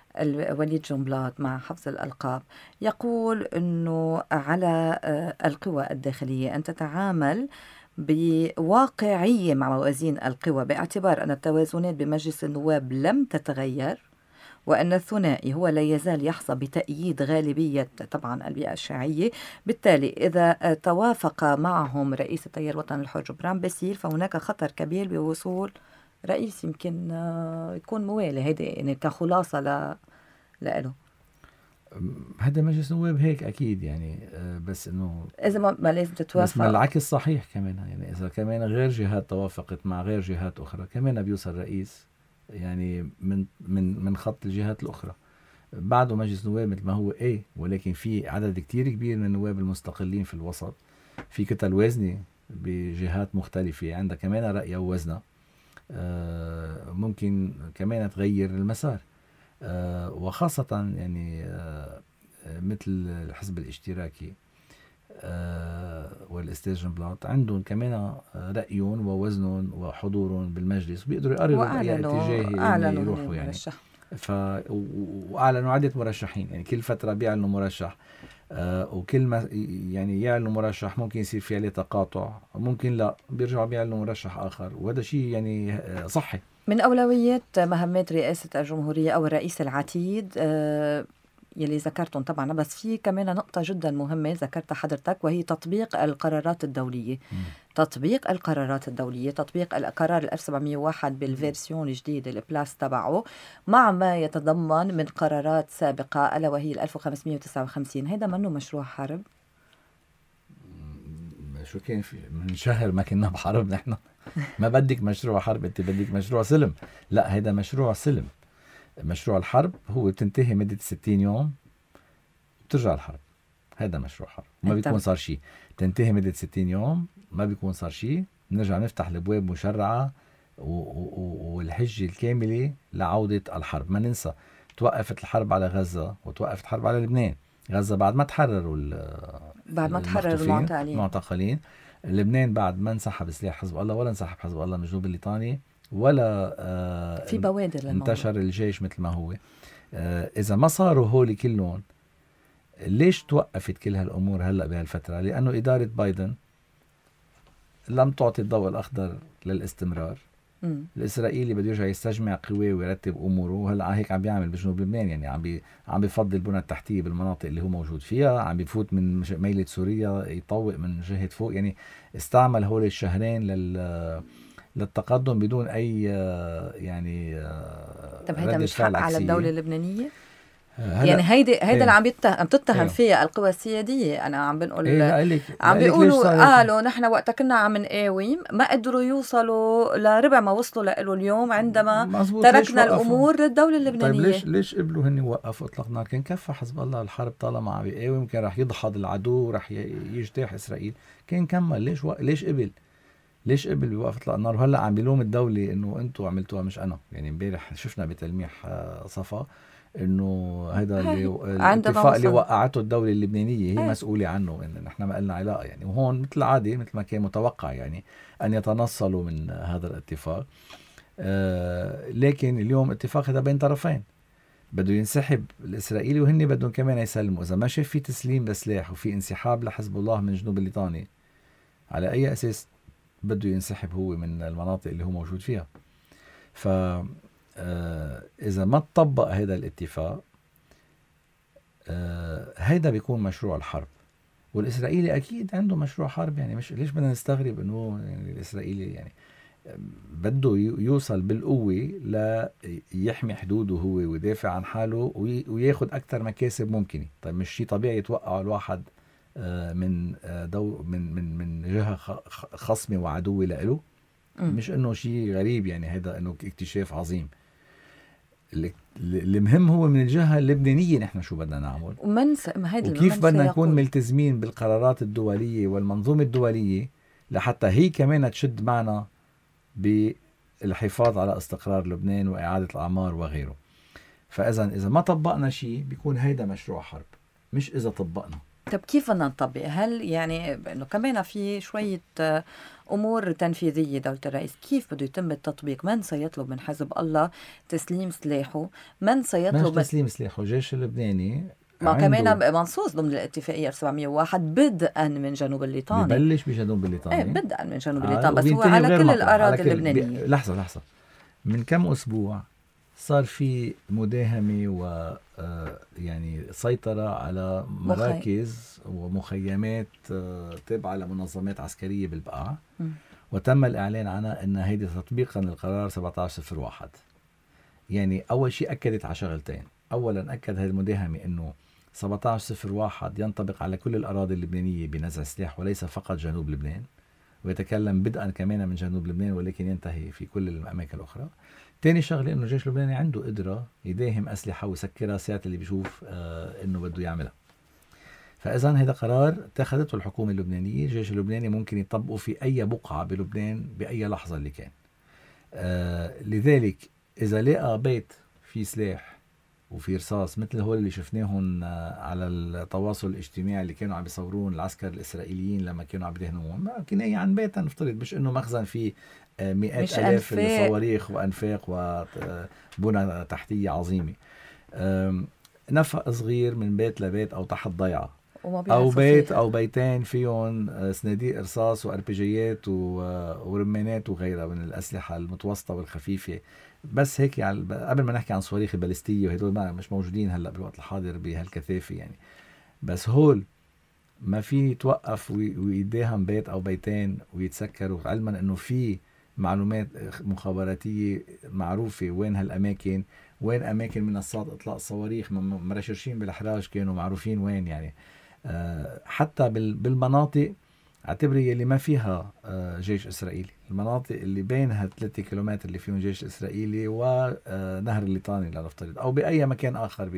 وليد جنبلاط مع حفظ الألقاب يقول أنه على القوى الداخلية أن تتعامل بواقعية مع موازين القوى، باعتبار أن التوازنات بمجلس النواب لم تتغير، وأن الثنائي هو لا يزال يحظى بتأييد غالبية طبعا البيئة الشيعية. بالتالي إذا توافق معهم رئيس التيار الوطني الحر جبران باسيل فهناك خطر كبير بوصول رئيس يمكن يكون موالي. هيدا يعني كخلاصة ل له. هذا مجلس نواب هيك أكيد يعني، بس إنه إذا ما, ما لازم تتوافق، بس ما العكس صحيح كمان يعني، إذا كمان غير جهات توافقت مع غير جهات أخرى كمان بيوصل رئيس يعني من من من خط الجهات الأخرى. بعده مجلس نواب مثل ما هو إيه، ولكن في عدد كتير كبير من النواب المستقلين في الوسط، في كتل وازنة بجهات مختلفة عندها كمان رأي ووزنها، آه ممكن كمان تغير المسار، آه وخاصة يعني آه مثل الحزب الاشتراكي آه والأستاذ جنبلاط عندهم كمان رأيهم ووزنهم وحضورهم بالمجلس، بيقدروا يقرروا بأي اتجاه اللي يروحوا يعني. ف... وأعلنوا عدة مرشحين يعني، كل فترة بيعلنوا مرشح، آه وكل ما يعني يعلنوا مرشح ممكن يصير في عليه تقاطع، ممكن لا بيرجعوا بيعلنوا مرشح آخر، وهذا شيء يعني صحي. من أولويات مهمات رئاسة الجمهورية أو الرئيس العتيد آه يلي ذكرتهم طبعا، بس في كمان نقطة جدا مهمة ذكرتها حضرتك، وهي تطبيق القرارات الدولية. م. تطبيق القرارات الدولية، تطبيق القرار ألف وسبعمية وواحد بالفيرسيون الجديد البلاس تبعه مع ما يتضمن من قرارات سابقة ألا وهي ألف وخمسمية وتسعة وخمسين. هذا منه مشروع حرب؟ شو كان في من شهر ما كنا بحرب نحن. ما بدك مشروع حرب، انت بدك مشروع سلم. لا هذا مشروع سلم. مشروع الحرب هو بتنتهي مدة ستين يوم بترجع الحرب، هذا مشروع حرب ما بيكون صار شيء. تنتهي مدة ستين يوم ما بيكون صار شيء، نرجع نفتح الابواب مشرعة والحجة الكاملة لعودة الحرب. ما ننسى توقفت الحرب على غزة وتوقفت الحرب على لبنان. غزة بعد ما تحرروا بعد ما تحرروا المعتقلين المعتقلين، لبنان بعد ما انسحب سلاح حزب الله ولا انسحب حزب الله من الجنوب الليطاني ولا آه في بوادر للموضوع. انتشر الجيش مثل ما هو. آه إذا ما صاروا هولي كلهم، ليش توقفت كل هالأمور هلأ بهالفترة؟ لأنه إدارة بايدن لم تعطي الضوء الأخضر للاستمرار. م. الإسرائيلي بده يرجع يستجمع قواه ويرتب أموره، وهلأ هيك عم بيعمل بجنوب لبنان يعني، عم بي عم بيفضل البنى التحتية بالمناطق اللي هو موجود فيها، عم بيفوت من ميلة سوريا يطوق من جهة فوق يعني. استعمل هول الشهرين لل للتقدم بدون أي يعني. طب هيدا مش حق على الدولة اللبنانية؟ يعني هيدي هيدا اللي عم يتهم بتتهم فيها القوى السيادية. أنا عم بنقول إيه عم بيقولوا قالوا نحن وقت كنا عم نقاوم ما قدروا يوصلوا لربع ما وصلوا له اليوم عندما تركنا الأمور للدولة اللبنانية. طيب ليش ليش قبلوا هني وقفوا إطلاق نار؟ كان كفى حزب الله الحرب طالما عم يقاوم، كان رح يضحض العدو، رح يجتاح إسرائيل، كان كمل. ليش و... ليش قبل ليش قبل بوقف إطلاق النار؟ وهلا عم بيلوم الدولة إنه أنتوا عملتوها مش أنا. يعني امبارح شفنا بتلميح صفا إنه هذا الاتفاق اللي وقعته الدولة اللبنانية هي هاي. مسؤولة عنه، إن نحن ما قلنا علاقة يعني. وهون مثل عادي مثل ما كان متوقع يعني أن يتنصلوا من هذا الاتفاق. آه لكن اليوم اتفاق هذا بين طرفين، بده ينسحب الإسرائيلي وهن بدهم كمان يسلموا. إذا ما شاف في تسليم لسلاح وفي انسحاب لحزب الله من جنوب الليطاني، على أي أساس بده ينسحب هو من المناطق اللي هو موجود فيها؟ ف آه إذا ما تطبق هذا الاتفاق، آه هيدا بيكون مشروع الحرب. والإسرائيلي أكيد عنده مشروع حرب يعني. مش ليش بدنا نستغرب إنه يعني الإسرائيلي يعني بده يوصل بالقوة لا يحمي حدوده هو ويدافع عن حاله وياخد أكثر مكاسب ممكنة. طيب مش شيء طبيعي يتوقع الواحد آه من آه دو من من من جهة خصمة وعدوة له؟ مش إنه شيء غريب يعني، هذا إنه اكتشاف عظيم. المهم هو من الجهة اللبنانية نحن شو بدنا نعمل وكيف بدنا نكون ملتزمين بالقرارات الدولية والمنظومة الدولية لحتى هي كمان تشد معنا بالحفاظ على استقرار لبنان وإعادة الأعمار وغيره. فإذا إذا ما طبقنا شيء بيكون هيدا مشروع حرب، مش إذا طبقنا. طب كيف بدنا نطبق؟ هل يعني انه كمان في شويه امور تنفيذيه دولة الرئيس، كيف بده يتم التطبيق؟ من سيطلب من حزب الله تسليم سلاحه؟ من سيطلب مش تسليم سلاحه؟ الجيش اللبناني ما كمان منصوص ضمن الاتفاقية ألف وسبعمية وواحد بدءا من جنوب الليطاني، ببلش بجنوب الليطاني ايه بدءا من جنوب آه الليطاني، بس هو على كل الأراضي اللبنانية. لحظة لحظة من كم أسبوع صار في مداهمة و يعني سيطرة على مراكز مخي... ومخيمات تابعة لمنظمات عسكرية بالبقاع، م. وتم الإعلان عنها أن هيدي تطبيقا للقرار سبعة عشر صفر واحد. يعني أول شيء أكدت على شغلتين. أولا أكد هذه المداهمة أنه سبعة عشر صفر واحد ينطبق على كل الأراضي اللبنانية بنزع سلاح وليس فقط جنوب لبنان، ويتكلم بدءا كمان من جنوب لبنان ولكن ينتهي في كل الأماكن الأخرى. تاني شغله انه الجيش اللبناني عنده قدره يداهم اسلحه ويسكرها ساعه اللي بيشوف آه انه بده يعملها. فاذا هذا قرار اتخذته الحكومه اللبنانيه، الجيش اللبناني ممكن يطبقه في اي بقعه بلبنان باي لحظه اللي كان. آه لذلك اذا لقى بيت في سلاح وفي رصاص مثل هول اللي شفناهم آه على التواصل الاجتماعي اللي كانوا عم بيصورون العسكر الاسرائيليين لما كانوا عم يدهنوهم، كناية عن بيت نفترض، مش انه مخزن فيه مئات ألاف الصواريخ وأنفاق وبنى تحتية عظيمة. نفق صغير من بيت لبيت أو تحت ضيعة، أو بيت فيها. أو بيتين فيهم صناديق رصاص وأربجيات ورمانات وغيرها من الأسلحة المتوسطة والخفيفة. بس هيك يعني قبل ما نحكي عن صواريخ البالستية وهدول مش موجودين هلأ بالوقت الحاضر بهالكثافة يعني. بس هول ما في يتوقف ويداهم بيت أو بيتين ويتسكروا، علما أنه في معلومات مخابراتية معروفة وين هالأماكن، وين أماكن منصات إطلاق الصواريخ مرشرشين بالأحراج كانوا معروفين وين يعني. أه حتى بالمناطق اعتبري اللي ما فيها أه جيش إسرائيلي، المناطق اللي بينها ثلاثة كيلومتر اللي فيهم جيش إسرائيلي ونهر الليطاني لنفترض أو بأي مكان آخر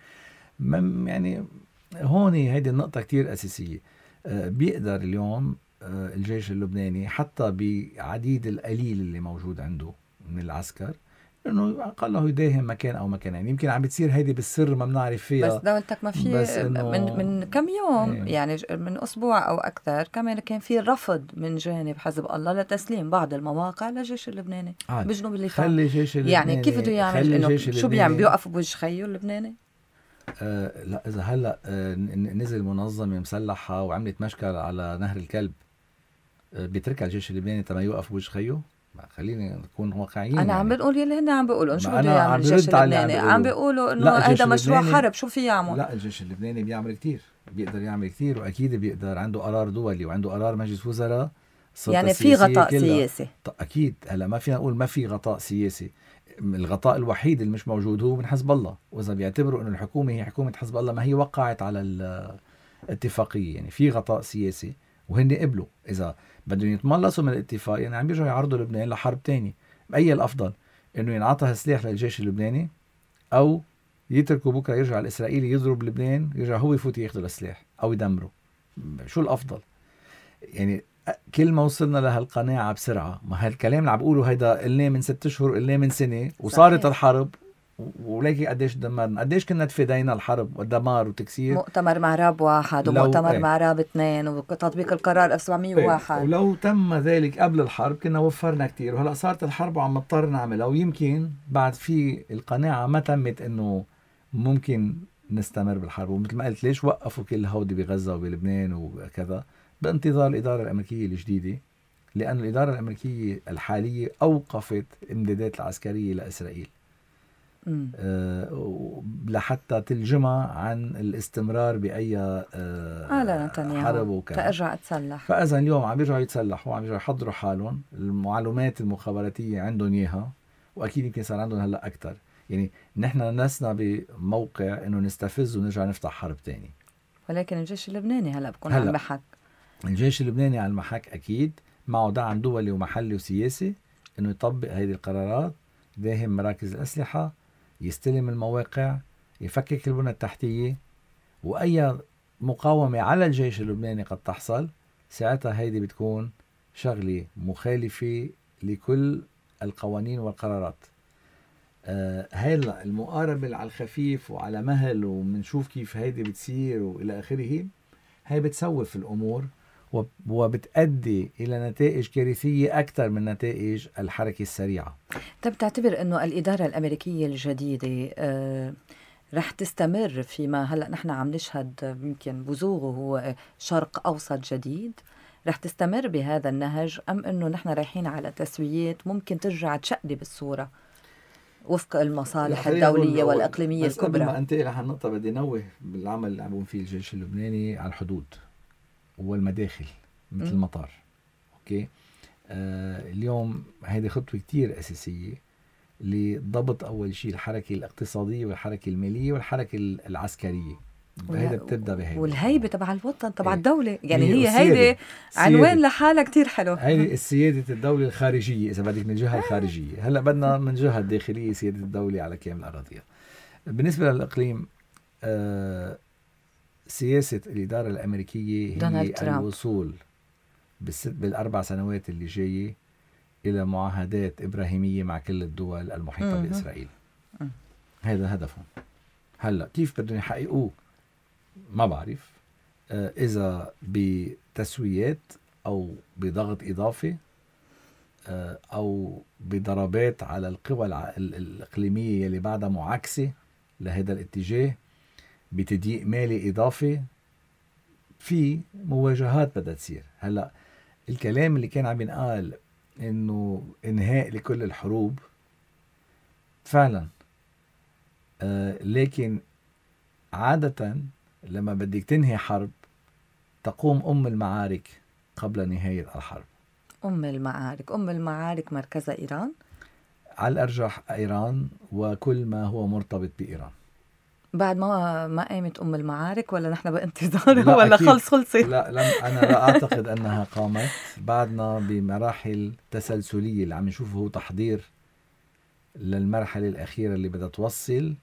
يعني. هون هيدي النقطة كتير أساسية. أه بيقدر اليوم الجيش اللبناني حتى بعديد القليل اللي موجود عنده من العسكر انه اقله يداهم مكان او مكانين. يعني يمكن عم بتصير هيدي بالسر ما بنعرف فيها، بس دولتك ما في من من كم يوم ايه. يعني من اسبوع او اكثر كمان كان في رفض من جانب حزب الله لتسليم بعض المواقع للجيش اللبناني آه. بجنوب الليطاني. خلي الجيش اللبناني يعني كيف بده يعمل انه شو بيعمل؟ بيوقف بوجه خيو اللبناني؟ آه لا اذا هلا آه نزل منظمه مسلحه وعملت مشكل على نهر الكلب بيتركها الجيش اللبناني تما يوقف بوجه خيو؟ خلينا نكون واقعيين. انا يعني. عم بنقول يلي هن عم بيقولوا شو بده يعمل الجيش اللبناني؟ عم بيقولوا انه هذا مشروع حرب، شو في يعمل؟ لا الجيش اللبناني بيعمل كتير، بيقدر يعمل كتير واكيد بيقدر، عنده قرار دولي وعنده قرار مجلس وزراء، يعني في غطاء كلها. سياسي اكيد. هلا ما فينا نقول ما في غطاء سياسي، الغطاء الوحيد اللي مش موجود هو من حزب الله، واذا بيعتبروا انه الحكومه هي حكومه حزب الله ما هي وقعت على الاتفاقيه، يعني في غطاء سياسي وهن قبلوا اذا بدهم يتملصوا من الاتفاق يعني عم بيرجعوا يعرضوا لبنان لحرب تاني. أي الأفضل إنه ينعطى سلاح للجيش اللبناني أو يتركوا بكرة يرجع الإسرائيلي يضرب لبنان يرجع هو يفوت ياخذ السلاح أو يدمره؟ شو الأفضل؟ يعني كل ما وصلنا لهالقناعة بسرعة، ما هالكلام اللي عم بقوله هيدا قلناه من ست أشهر قلناه من سنة وصارت صحيح. الحرب ولكن قديش دمرنا، قديش كنا تفدينا الحرب والدمار وتكسير. مؤتمر معراب واحد ومؤتمر ايه. معراب اثنين وتطبيق القرار ألف وسبعمية وواحد ايه. ولو تم ذلك قبل الحرب كنا وفرنا كتير، وهلأ صارت الحرب وعم نضطر نعملها، ويمكن بعد في القناعة ما تمت انه ممكن نستمر بالحرب. ومثل ما قلت ليش وقفوا كل هودي بغزة وبلبنان وكذا؟ بانتظار الإدارة الأمريكية الجديدة، لأن الإدارة الأمريكية الحالية أوقفت الإمدادات العسكرية لإسرائيل أه لحتى تلجمها عن الاستمرار بأي أه حرب وكذا، ترجع تسلح. فإذا اليوم عم يرجعوا يتسلحوا، عم يرجعوا يحضروا حالهم، المعلومات المخابراتية عندهم إياها، وأكيد يمكن صار عندهم هلأ أكتر. يعني نحن لسنا بموقع إنه نستفز ونرجع نفتح حرب تاني. ولكن الجيش اللبناني هلأ بكون على المحك. الجيش اللبناني على المحك أكيد، معه دعم دولي ومحلي وسياسي إنه يطبق هذه القرارات، يداهم مراكز الأسلحة، يستلم المواقع، يفكك البنى التحتية، وأي مقاومة على الجيش اللبناني قد تحصل ساعتها هيدي بتكون شغلة مخالفة لكل القوانين والقرارات. آه هلا المقاربة على الخفيف وعلى مهل ومنشوف كيف هيدي بتصير وإلى آخره، هي بتسوف الأمور وبتؤدي إلى نتائج كارثية أكثر من نتائج الحركة السريعة. طب تعتبر أنه الإدارة الأمريكية الجديدة آه رح تستمر فيما هلأ نحن عم نشهد يمكن بزوغه هو شرق أوسط جديد؟ رح تستمر بهذا النهج أم أنه نحن رايحين على تسويات ممكن ترجع تشقلب الصورة وفق المصالح الدولية والإقليمية بس الكبرى؟ قبل ما أنتقل على النقطة بدي نوه بالعمل اللي عم بيقوم فيه الجيش اللبناني على الحدود والمداخل مثل م. المطار. أوكي. آه اليوم هذه خطوة كتير أساسية لضبط أول شيء الحركة الاقتصادية والحركة المالية والحركة العسكرية. هيدا بتبدأ بهيدا والهيبة تبع الوطن تبع الدولة، يعني هي هيدا عنوان لحالة كتير حلو. هيدي السيادة الدولة الخارجية إذا بدك من الجهة الخارجية. هلأ بدنا من جهة الداخلية سيادة الدولة على كامل أراضيها. بالنسبة للإقليم آه سياسة الإدارة الأمريكية هي الوصول بالأربع سنوات اللي جاية إلى معاهدات إبراهيمية مع كل الدول المحيطة م- بإسرائيل. م- هذا هدفهم. هلأ كيف بدهم يحققوه ما بعرف. آه إذا بتسويات أو بضغط إضافي آه أو بضربات على القوى الإقليمية اللي بعدها معاكسة لهذا الاتجاه، بتضييق مالي إضافي، في مواجهات بدها تصير. هلأ الكلام اللي كان عم ينقال إنه إنهاء لكل الحروب فعلا آه لكن عادة لما بدك تنهي حرب تقوم أم المعارك قبل نهاية الحرب. أم المعارك أم المعارك مركزها إيران على الأرجح إيران وكل ما هو مرتبط بإيران. بعد ما ما قامت أم المعارك ولا نحن بانتظار ولا خلص خلصي؟ لا لم أنا لا أعتقد أنها قامت. بعدنا بمراحل تسلسلية اللي عم نشوفه هو تحضير للمرحلة الأخيرة اللي بدها توصل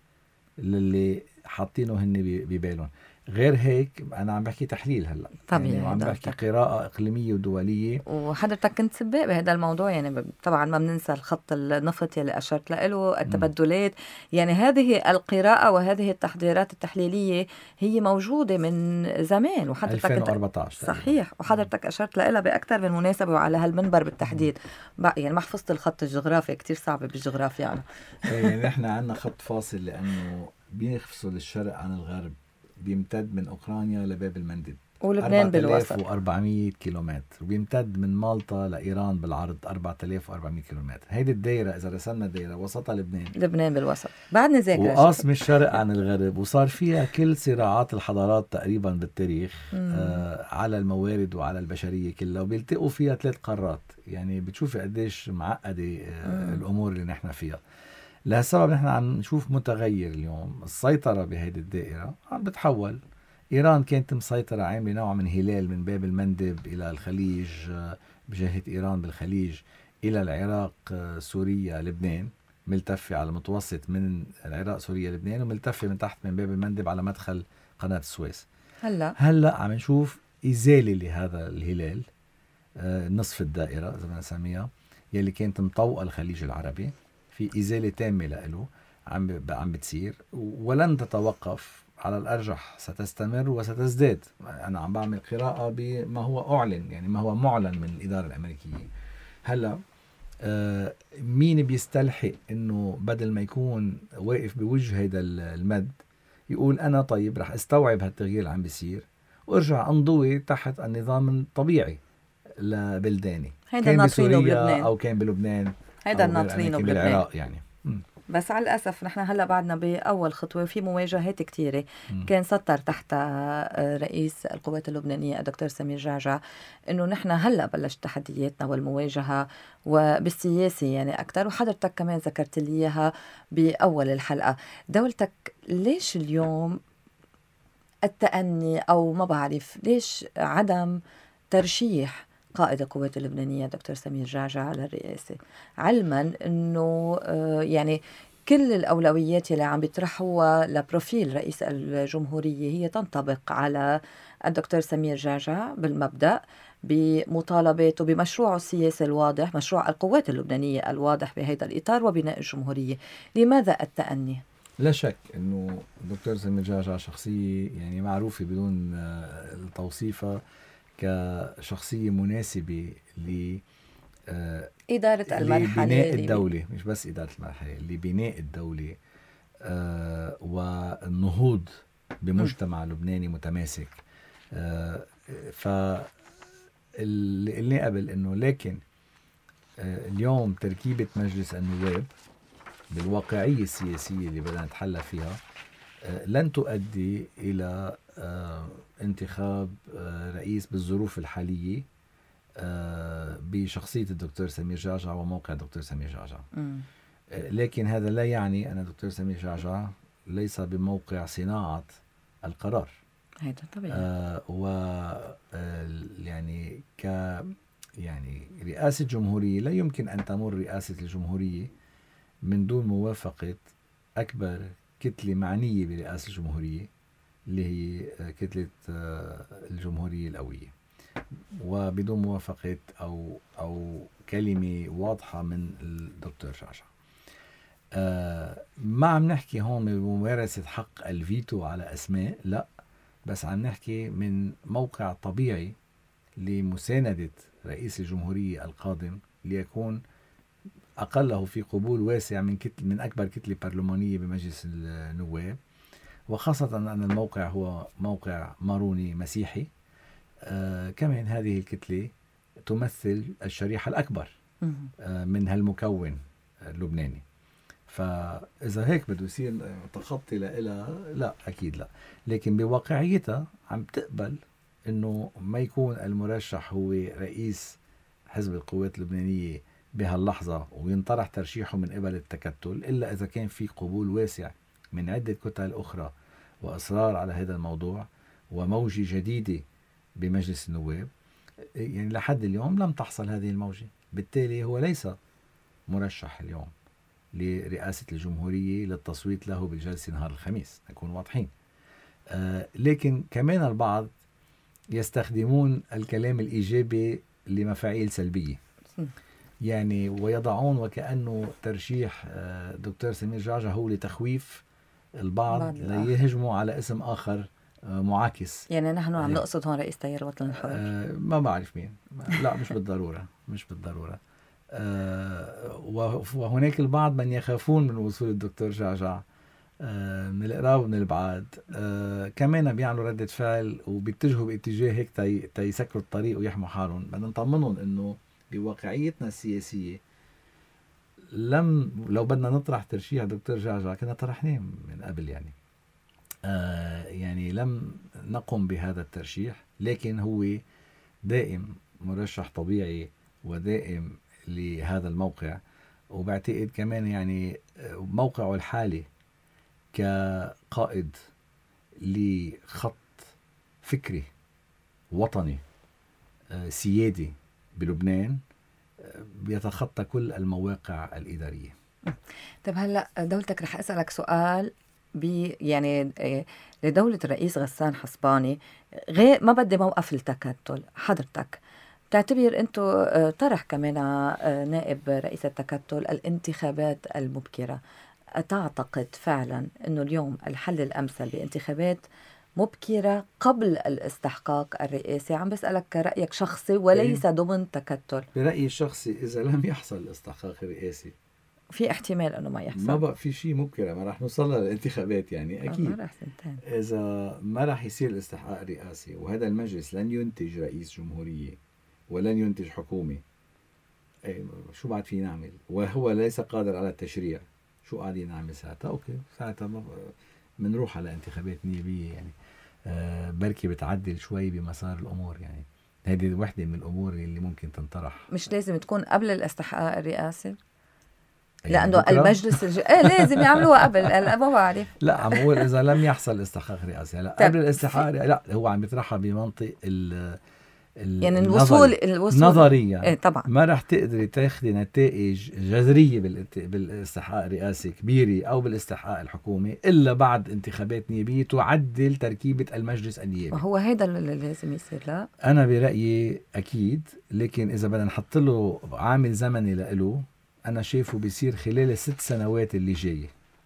للي حاطينه هن ببالهم. غير هيك أنا عم بحكي تحليل هلأ طبيعي يعني، وعم بحكي قراءة إقليمية ودولية. وحضرتك كنت سباق بهذا الموضوع يعني، طبعا ما بننسى الخط النفط يلي أشرت له، التبدلات، يعني هذه القراءة وهذه التحضيرات التحليلية هي موجودة من زمان وحضرتك ألفين وأربعة عشر صحيح، وحضرتك أشرت لها بأكثر من مناسبة وعلى هالمنبر بالتحديد. يعني ما حفظت الخط الجغرافي، كتير صعبة بالجغرافيا يعني. يعني نحن عندنا خط فاصل لأنه بيفصل الشرق عن الغرب، بيمتد من أوكرانيا لباب المندب ولبنان بالوسط أربعة آلاف وأربعمية كيلومتر، وبيمتد من مالطا لإيران بالعرض أربعة آلاف وأربعمية كيلومتر. هيدي الدائرة إذا رسمنا دائرة وسطها لبنان، لبنان بالوسط بعدني ذاكرة وقاسم الشرق عن الغرب، وصار فيها كل صراعات الحضارات تقريبا بالتاريخ آه على الموارد وعلى البشرية كلها، وبيلتقوا فيها ثلاث قارات. يعني بتشوفي قديش معقدة آه الأمور اللي نحن فيها. لهالسبب نحن عم نشوف متغير اليوم. السيطرة بهيدي الدائرة عم بتحول. إيران كانت مسيطرة عاملة نوع من هلال من باب المندب إلى الخليج، بجهة إيران بالخليج إلى العراق، سوريا، لبنان، ملتفة على المتوسط من العراق سوريا لبنان، وملتفة من تحت من باب المندب على مدخل قناة السويس. هلا هلا عم نشوف إزالة لهذا الهلال، نصف الدائرة إذا بدنا نسميها، يلي كانت مطوقة الخليج العربي، في إزالة تامة له عم عم بتصير ولن تتوقف. على الأرجح ستستمر وستزداد. أنا عم بعمل قراءة بما هو أعلن، يعني ما هو معلن من الإدارة الأمريكية. هلا آه مين بيستلحق إنه بدل ما يكون واقف بوجه هذا المد يقول أنا طيب رح استوعب هالتغيير اللي عم بيصير وارجع انضوي تحت النظام الطبيعي لبلداني، كان بسوريا أو كان بلبنان، هيدا الناطرين بالعراق يعني. م. بس على الأسف نحن هلأ بعدنا بأول خطوة في مواجهات كتيرة. كان سطر تحت رئيس القوات اللبنانية الدكتور سمير جعجع إنه نحن هلأ بلش تحدياتنا والمواجهة وبالسياسة يعني أكتر، وحضرتك كمان ذكرت لي إياها بأول الحلقة. دولتك ليش اليوم التأني أو ما بعرف ليش عدم ترشيح قائد القوات اللبنانية دكتور سمير جعجع على الرئاسة، علما أنه يعني كل الأولويات اللي عم بيطرحوها لبروفيل رئيس الجمهورية هي تنطبق على الدكتور سمير جعجع بالمبدأ، بمطالباته بمشروعه السياسي الواضح، مشروع القوات اللبنانية الواضح بهذا الإطار وبناء الجمهورية. لماذا التأني؟ لا شك انه الدكتور سمير جعجع شخصية يعني معروفة بدون توصيفها كشخصية مناسبة ل إدارة المرحلة لبناء الدولة، مش بس إدارة المرحلة، لبناء الدولة آه والنهوض بمجتمع م. لبناني متماسك. آه فاللي قلنا قبل إنه لكن آه اليوم تركيبة مجلس النواب بالواقعية السياسية اللي بدنا نتحلى فيها آه لن تؤدي إلى آه انتخاب آه رئيس بالظروف الحالية آه بشخصية الدكتور سمير جعجع وموقع الدكتور سمير جعجع. م. لكن هذا لا يعني أن الدكتور سمير جعجع ليس بموقع صناعة القرار. هذا طبيعي. آه و آه يعني ك يعني رئاسة جمهورية لا يمكن أن تمر رئاسة الجمهورية من دون موافقة أكبر كتلة معنية برئاسة الجمهورية اللي هي كتلة آه الجمهورية القوية، وبدون موافقة أو أو كلمة واضحة من الدكتور جعجع. آه ما عم نحكي هون بممارسة حق الفيتو على أسماء، لا، بس عم نحكي من موقع طبيعي لمساندة رئيس الجمهورية القادم ليكون أقله في قبول واسع من كتل من أكبر كتلة برلمانية بمجلس النواب، وخاصة أن الموقع هو موقع ماروني مسيحي. آه كمان هذه الكتلة تمثل الشريحة الأكبر آه من هالمكون اللبناني. فإذا هيك بده يصير تخطي لإلها، لا أكيد لا، لكن بواقعيتها عم تقبل إنه ما يكون المرشح هو رئيس حزب القوات اللبنانية بهاللحظة وينطرح ترشيحه من قبل التكتل، إلا إذا كان في قبول واسع من عدة كتل أخرى وإصرار على هذا الموضوع وموجة جديدة بمجلس النواب. يعني لحد اليوم لم تحصل هذه الموجة، بالتالي هو ليس مرشح اليوم لرئاسة الجمهورية للتصويت له بالجلسة نهار الخميس، نكون واضحين. آه لكن كمان البعض يستخدمون الكلام الإيجابي لمفاعيل سلبية، يعني ويضعون وكأنه ترشيح آه دكتور سمير جعجع هو لتخويف البعض ليهجموا على اسم آخر آه معاكس. يعني نحن عم نقصد هون رئيس تيار الوطن الحر. آه ما بعرف مين، لا مش بالضرورة مش بالضرورة. آه وهناك البعض من يخافون من وصول الدكتور جعجع آه من القراب ومن البعاد، آه كمان بيعملوا ردة فعل وبيتجهوا باتجاه هيك تي تيسكروا الطريق ويحموا حالهم. بدنا نطمنهم انه بواقعيتنا السياسية لم لو بدنا نطرح ترشيح دكتور جعجع كنا طرحناه من قبل، يعني آه يعني لم نقم بهذا الترشيح، لكن هو دائم مرشح طبيعي ودائم لهذا الموقع. وبعتقد كمان يعني موقعه الحالي كقائد لخط فكري وطني سيادي بلبنان بيتخطى كل المواقع الإدارية. طب هلأ دولتك رح أسألك سؤال بي يعني لدولة الرئيس غسان حصباني، غير ما بدي موقف التكتل، حضرتك تعتبر أنتو طرح كمان نائب رئيس التكتل الانتخابات المبكرة، تعتقد فعلا أنه اليوم الحل الأمثل بانتخابات مبكرة قبل الاستحقاق الرئاسي؟ عم بسألك كرأيك شخصي وليس ضمن تكتل. برأيي الشخصي إذا لم يحصل الاستحقاق الرئاسي في احتمال أنه ما يحصل، ما بقى في شيء مبكرة، ما رح نوصل للانتخابات يعني أكيد. ما رح سنتين. إذا ما رح يصير الاستحقاق الرئاسي وهذا المجلس لن ينتج رئيس جمهورية ولن ينتج حكومة، أي شو بعد في نعمل؟ وهو ليس قادر على التشريع، شو قاعدين نعمل ساعتها؟ أوكي ساعتها منروح على انتخابات نيابية، يعني آه بركي بتعدل شوي بمسار الأمور. يعني هذه واحدة من الأمور اللي ممكن تنطرح. مش لازم تكون قبل الاستحقاق الرئاسي، لأنه المجلس الج... ايه لازم يعملوها قبل. ما بعرف. لا عم بقول إذا لم يحصل استحقاق رئاسي لا قبل الاستحقاق، لا هو عم يطرحها بمنطق ال يعني الوصول الوصول نظريا إيه طبعا ما رح تقدري تاخذي نتائج جذريه بالاستحقاق الرئاسي كبيره او بالاستحقاق الحكومي الا بعد انتخابات نيابيه تعدل تركيبه المجلس النيابي. وهو هذا اللي لازم يصير. لا انا برايي اكيد، لكن اذا بدنا نحط له عامل زمني له انا شايفه بيصير خلال الست سنوات اللي جايه.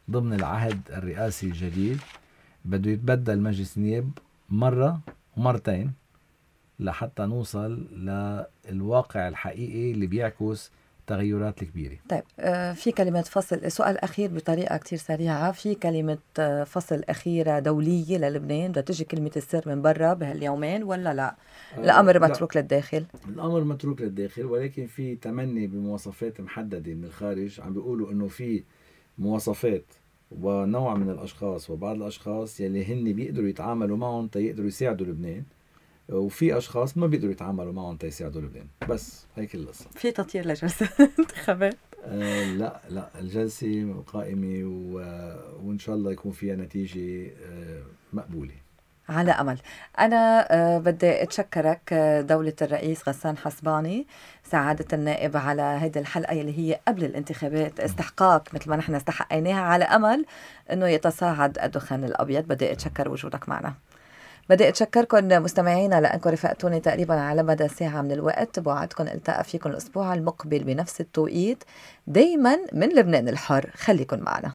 ضمن العهد الرئاسي الجديد بده يتبدل مجلس النياب مرة ومرتين لحتى نوصل للواقع الحقيقي اللي بيعكس تغيرات الكبيرة. طيب آه في كلمة فصل، سؤال أخير بطريقة كتير سريعة، في كلمة آه فصل أخيرة دولية للبنان بدها تجي كلمة السر من برا بهاليومين ولا لا؟ آه الأمر متروك لا. للداخل؟ الأمر متروك للداخل، ولكن في تمني بمواصفات محددة من الخارج. عم بيقولوا إنه في مواصفات ونوع من الأشخاص وبعض الأشخاص يلي هن بيقدروا يتعاملوا معهم تيقدروا يساعدوا لبنان، وفي أشخاص ما بيقدروا يتعاملوا معهم تيساعدوا لبنان. بس هيك القصة. في تطير لجلسة انتخابات؟ آه لا لا الجلسة قائمة و... وإن شاء الله يكون فيها نتيجة آه مقبولة على أمل. أنا آه بدي أتشكرك دولة الرئيس غسان حسباني سعادة النائب على هذه الحلقة اللي هي قبل الانتخابات، استحقاق مثل ما نحن استحقيناها على أمل أنه يتصاعد الدخان الأبيض. بدي أتشكر وجودك معنا. بدي أتشكركم مستمعينا لأنكم رفقتوني تقريبا على مدى ساعة من الوقت. بوعدكم التقى فيكم الأسبوع المقبل بنفس التوقيت، دايما من لبنان الحر. خليكن معنا.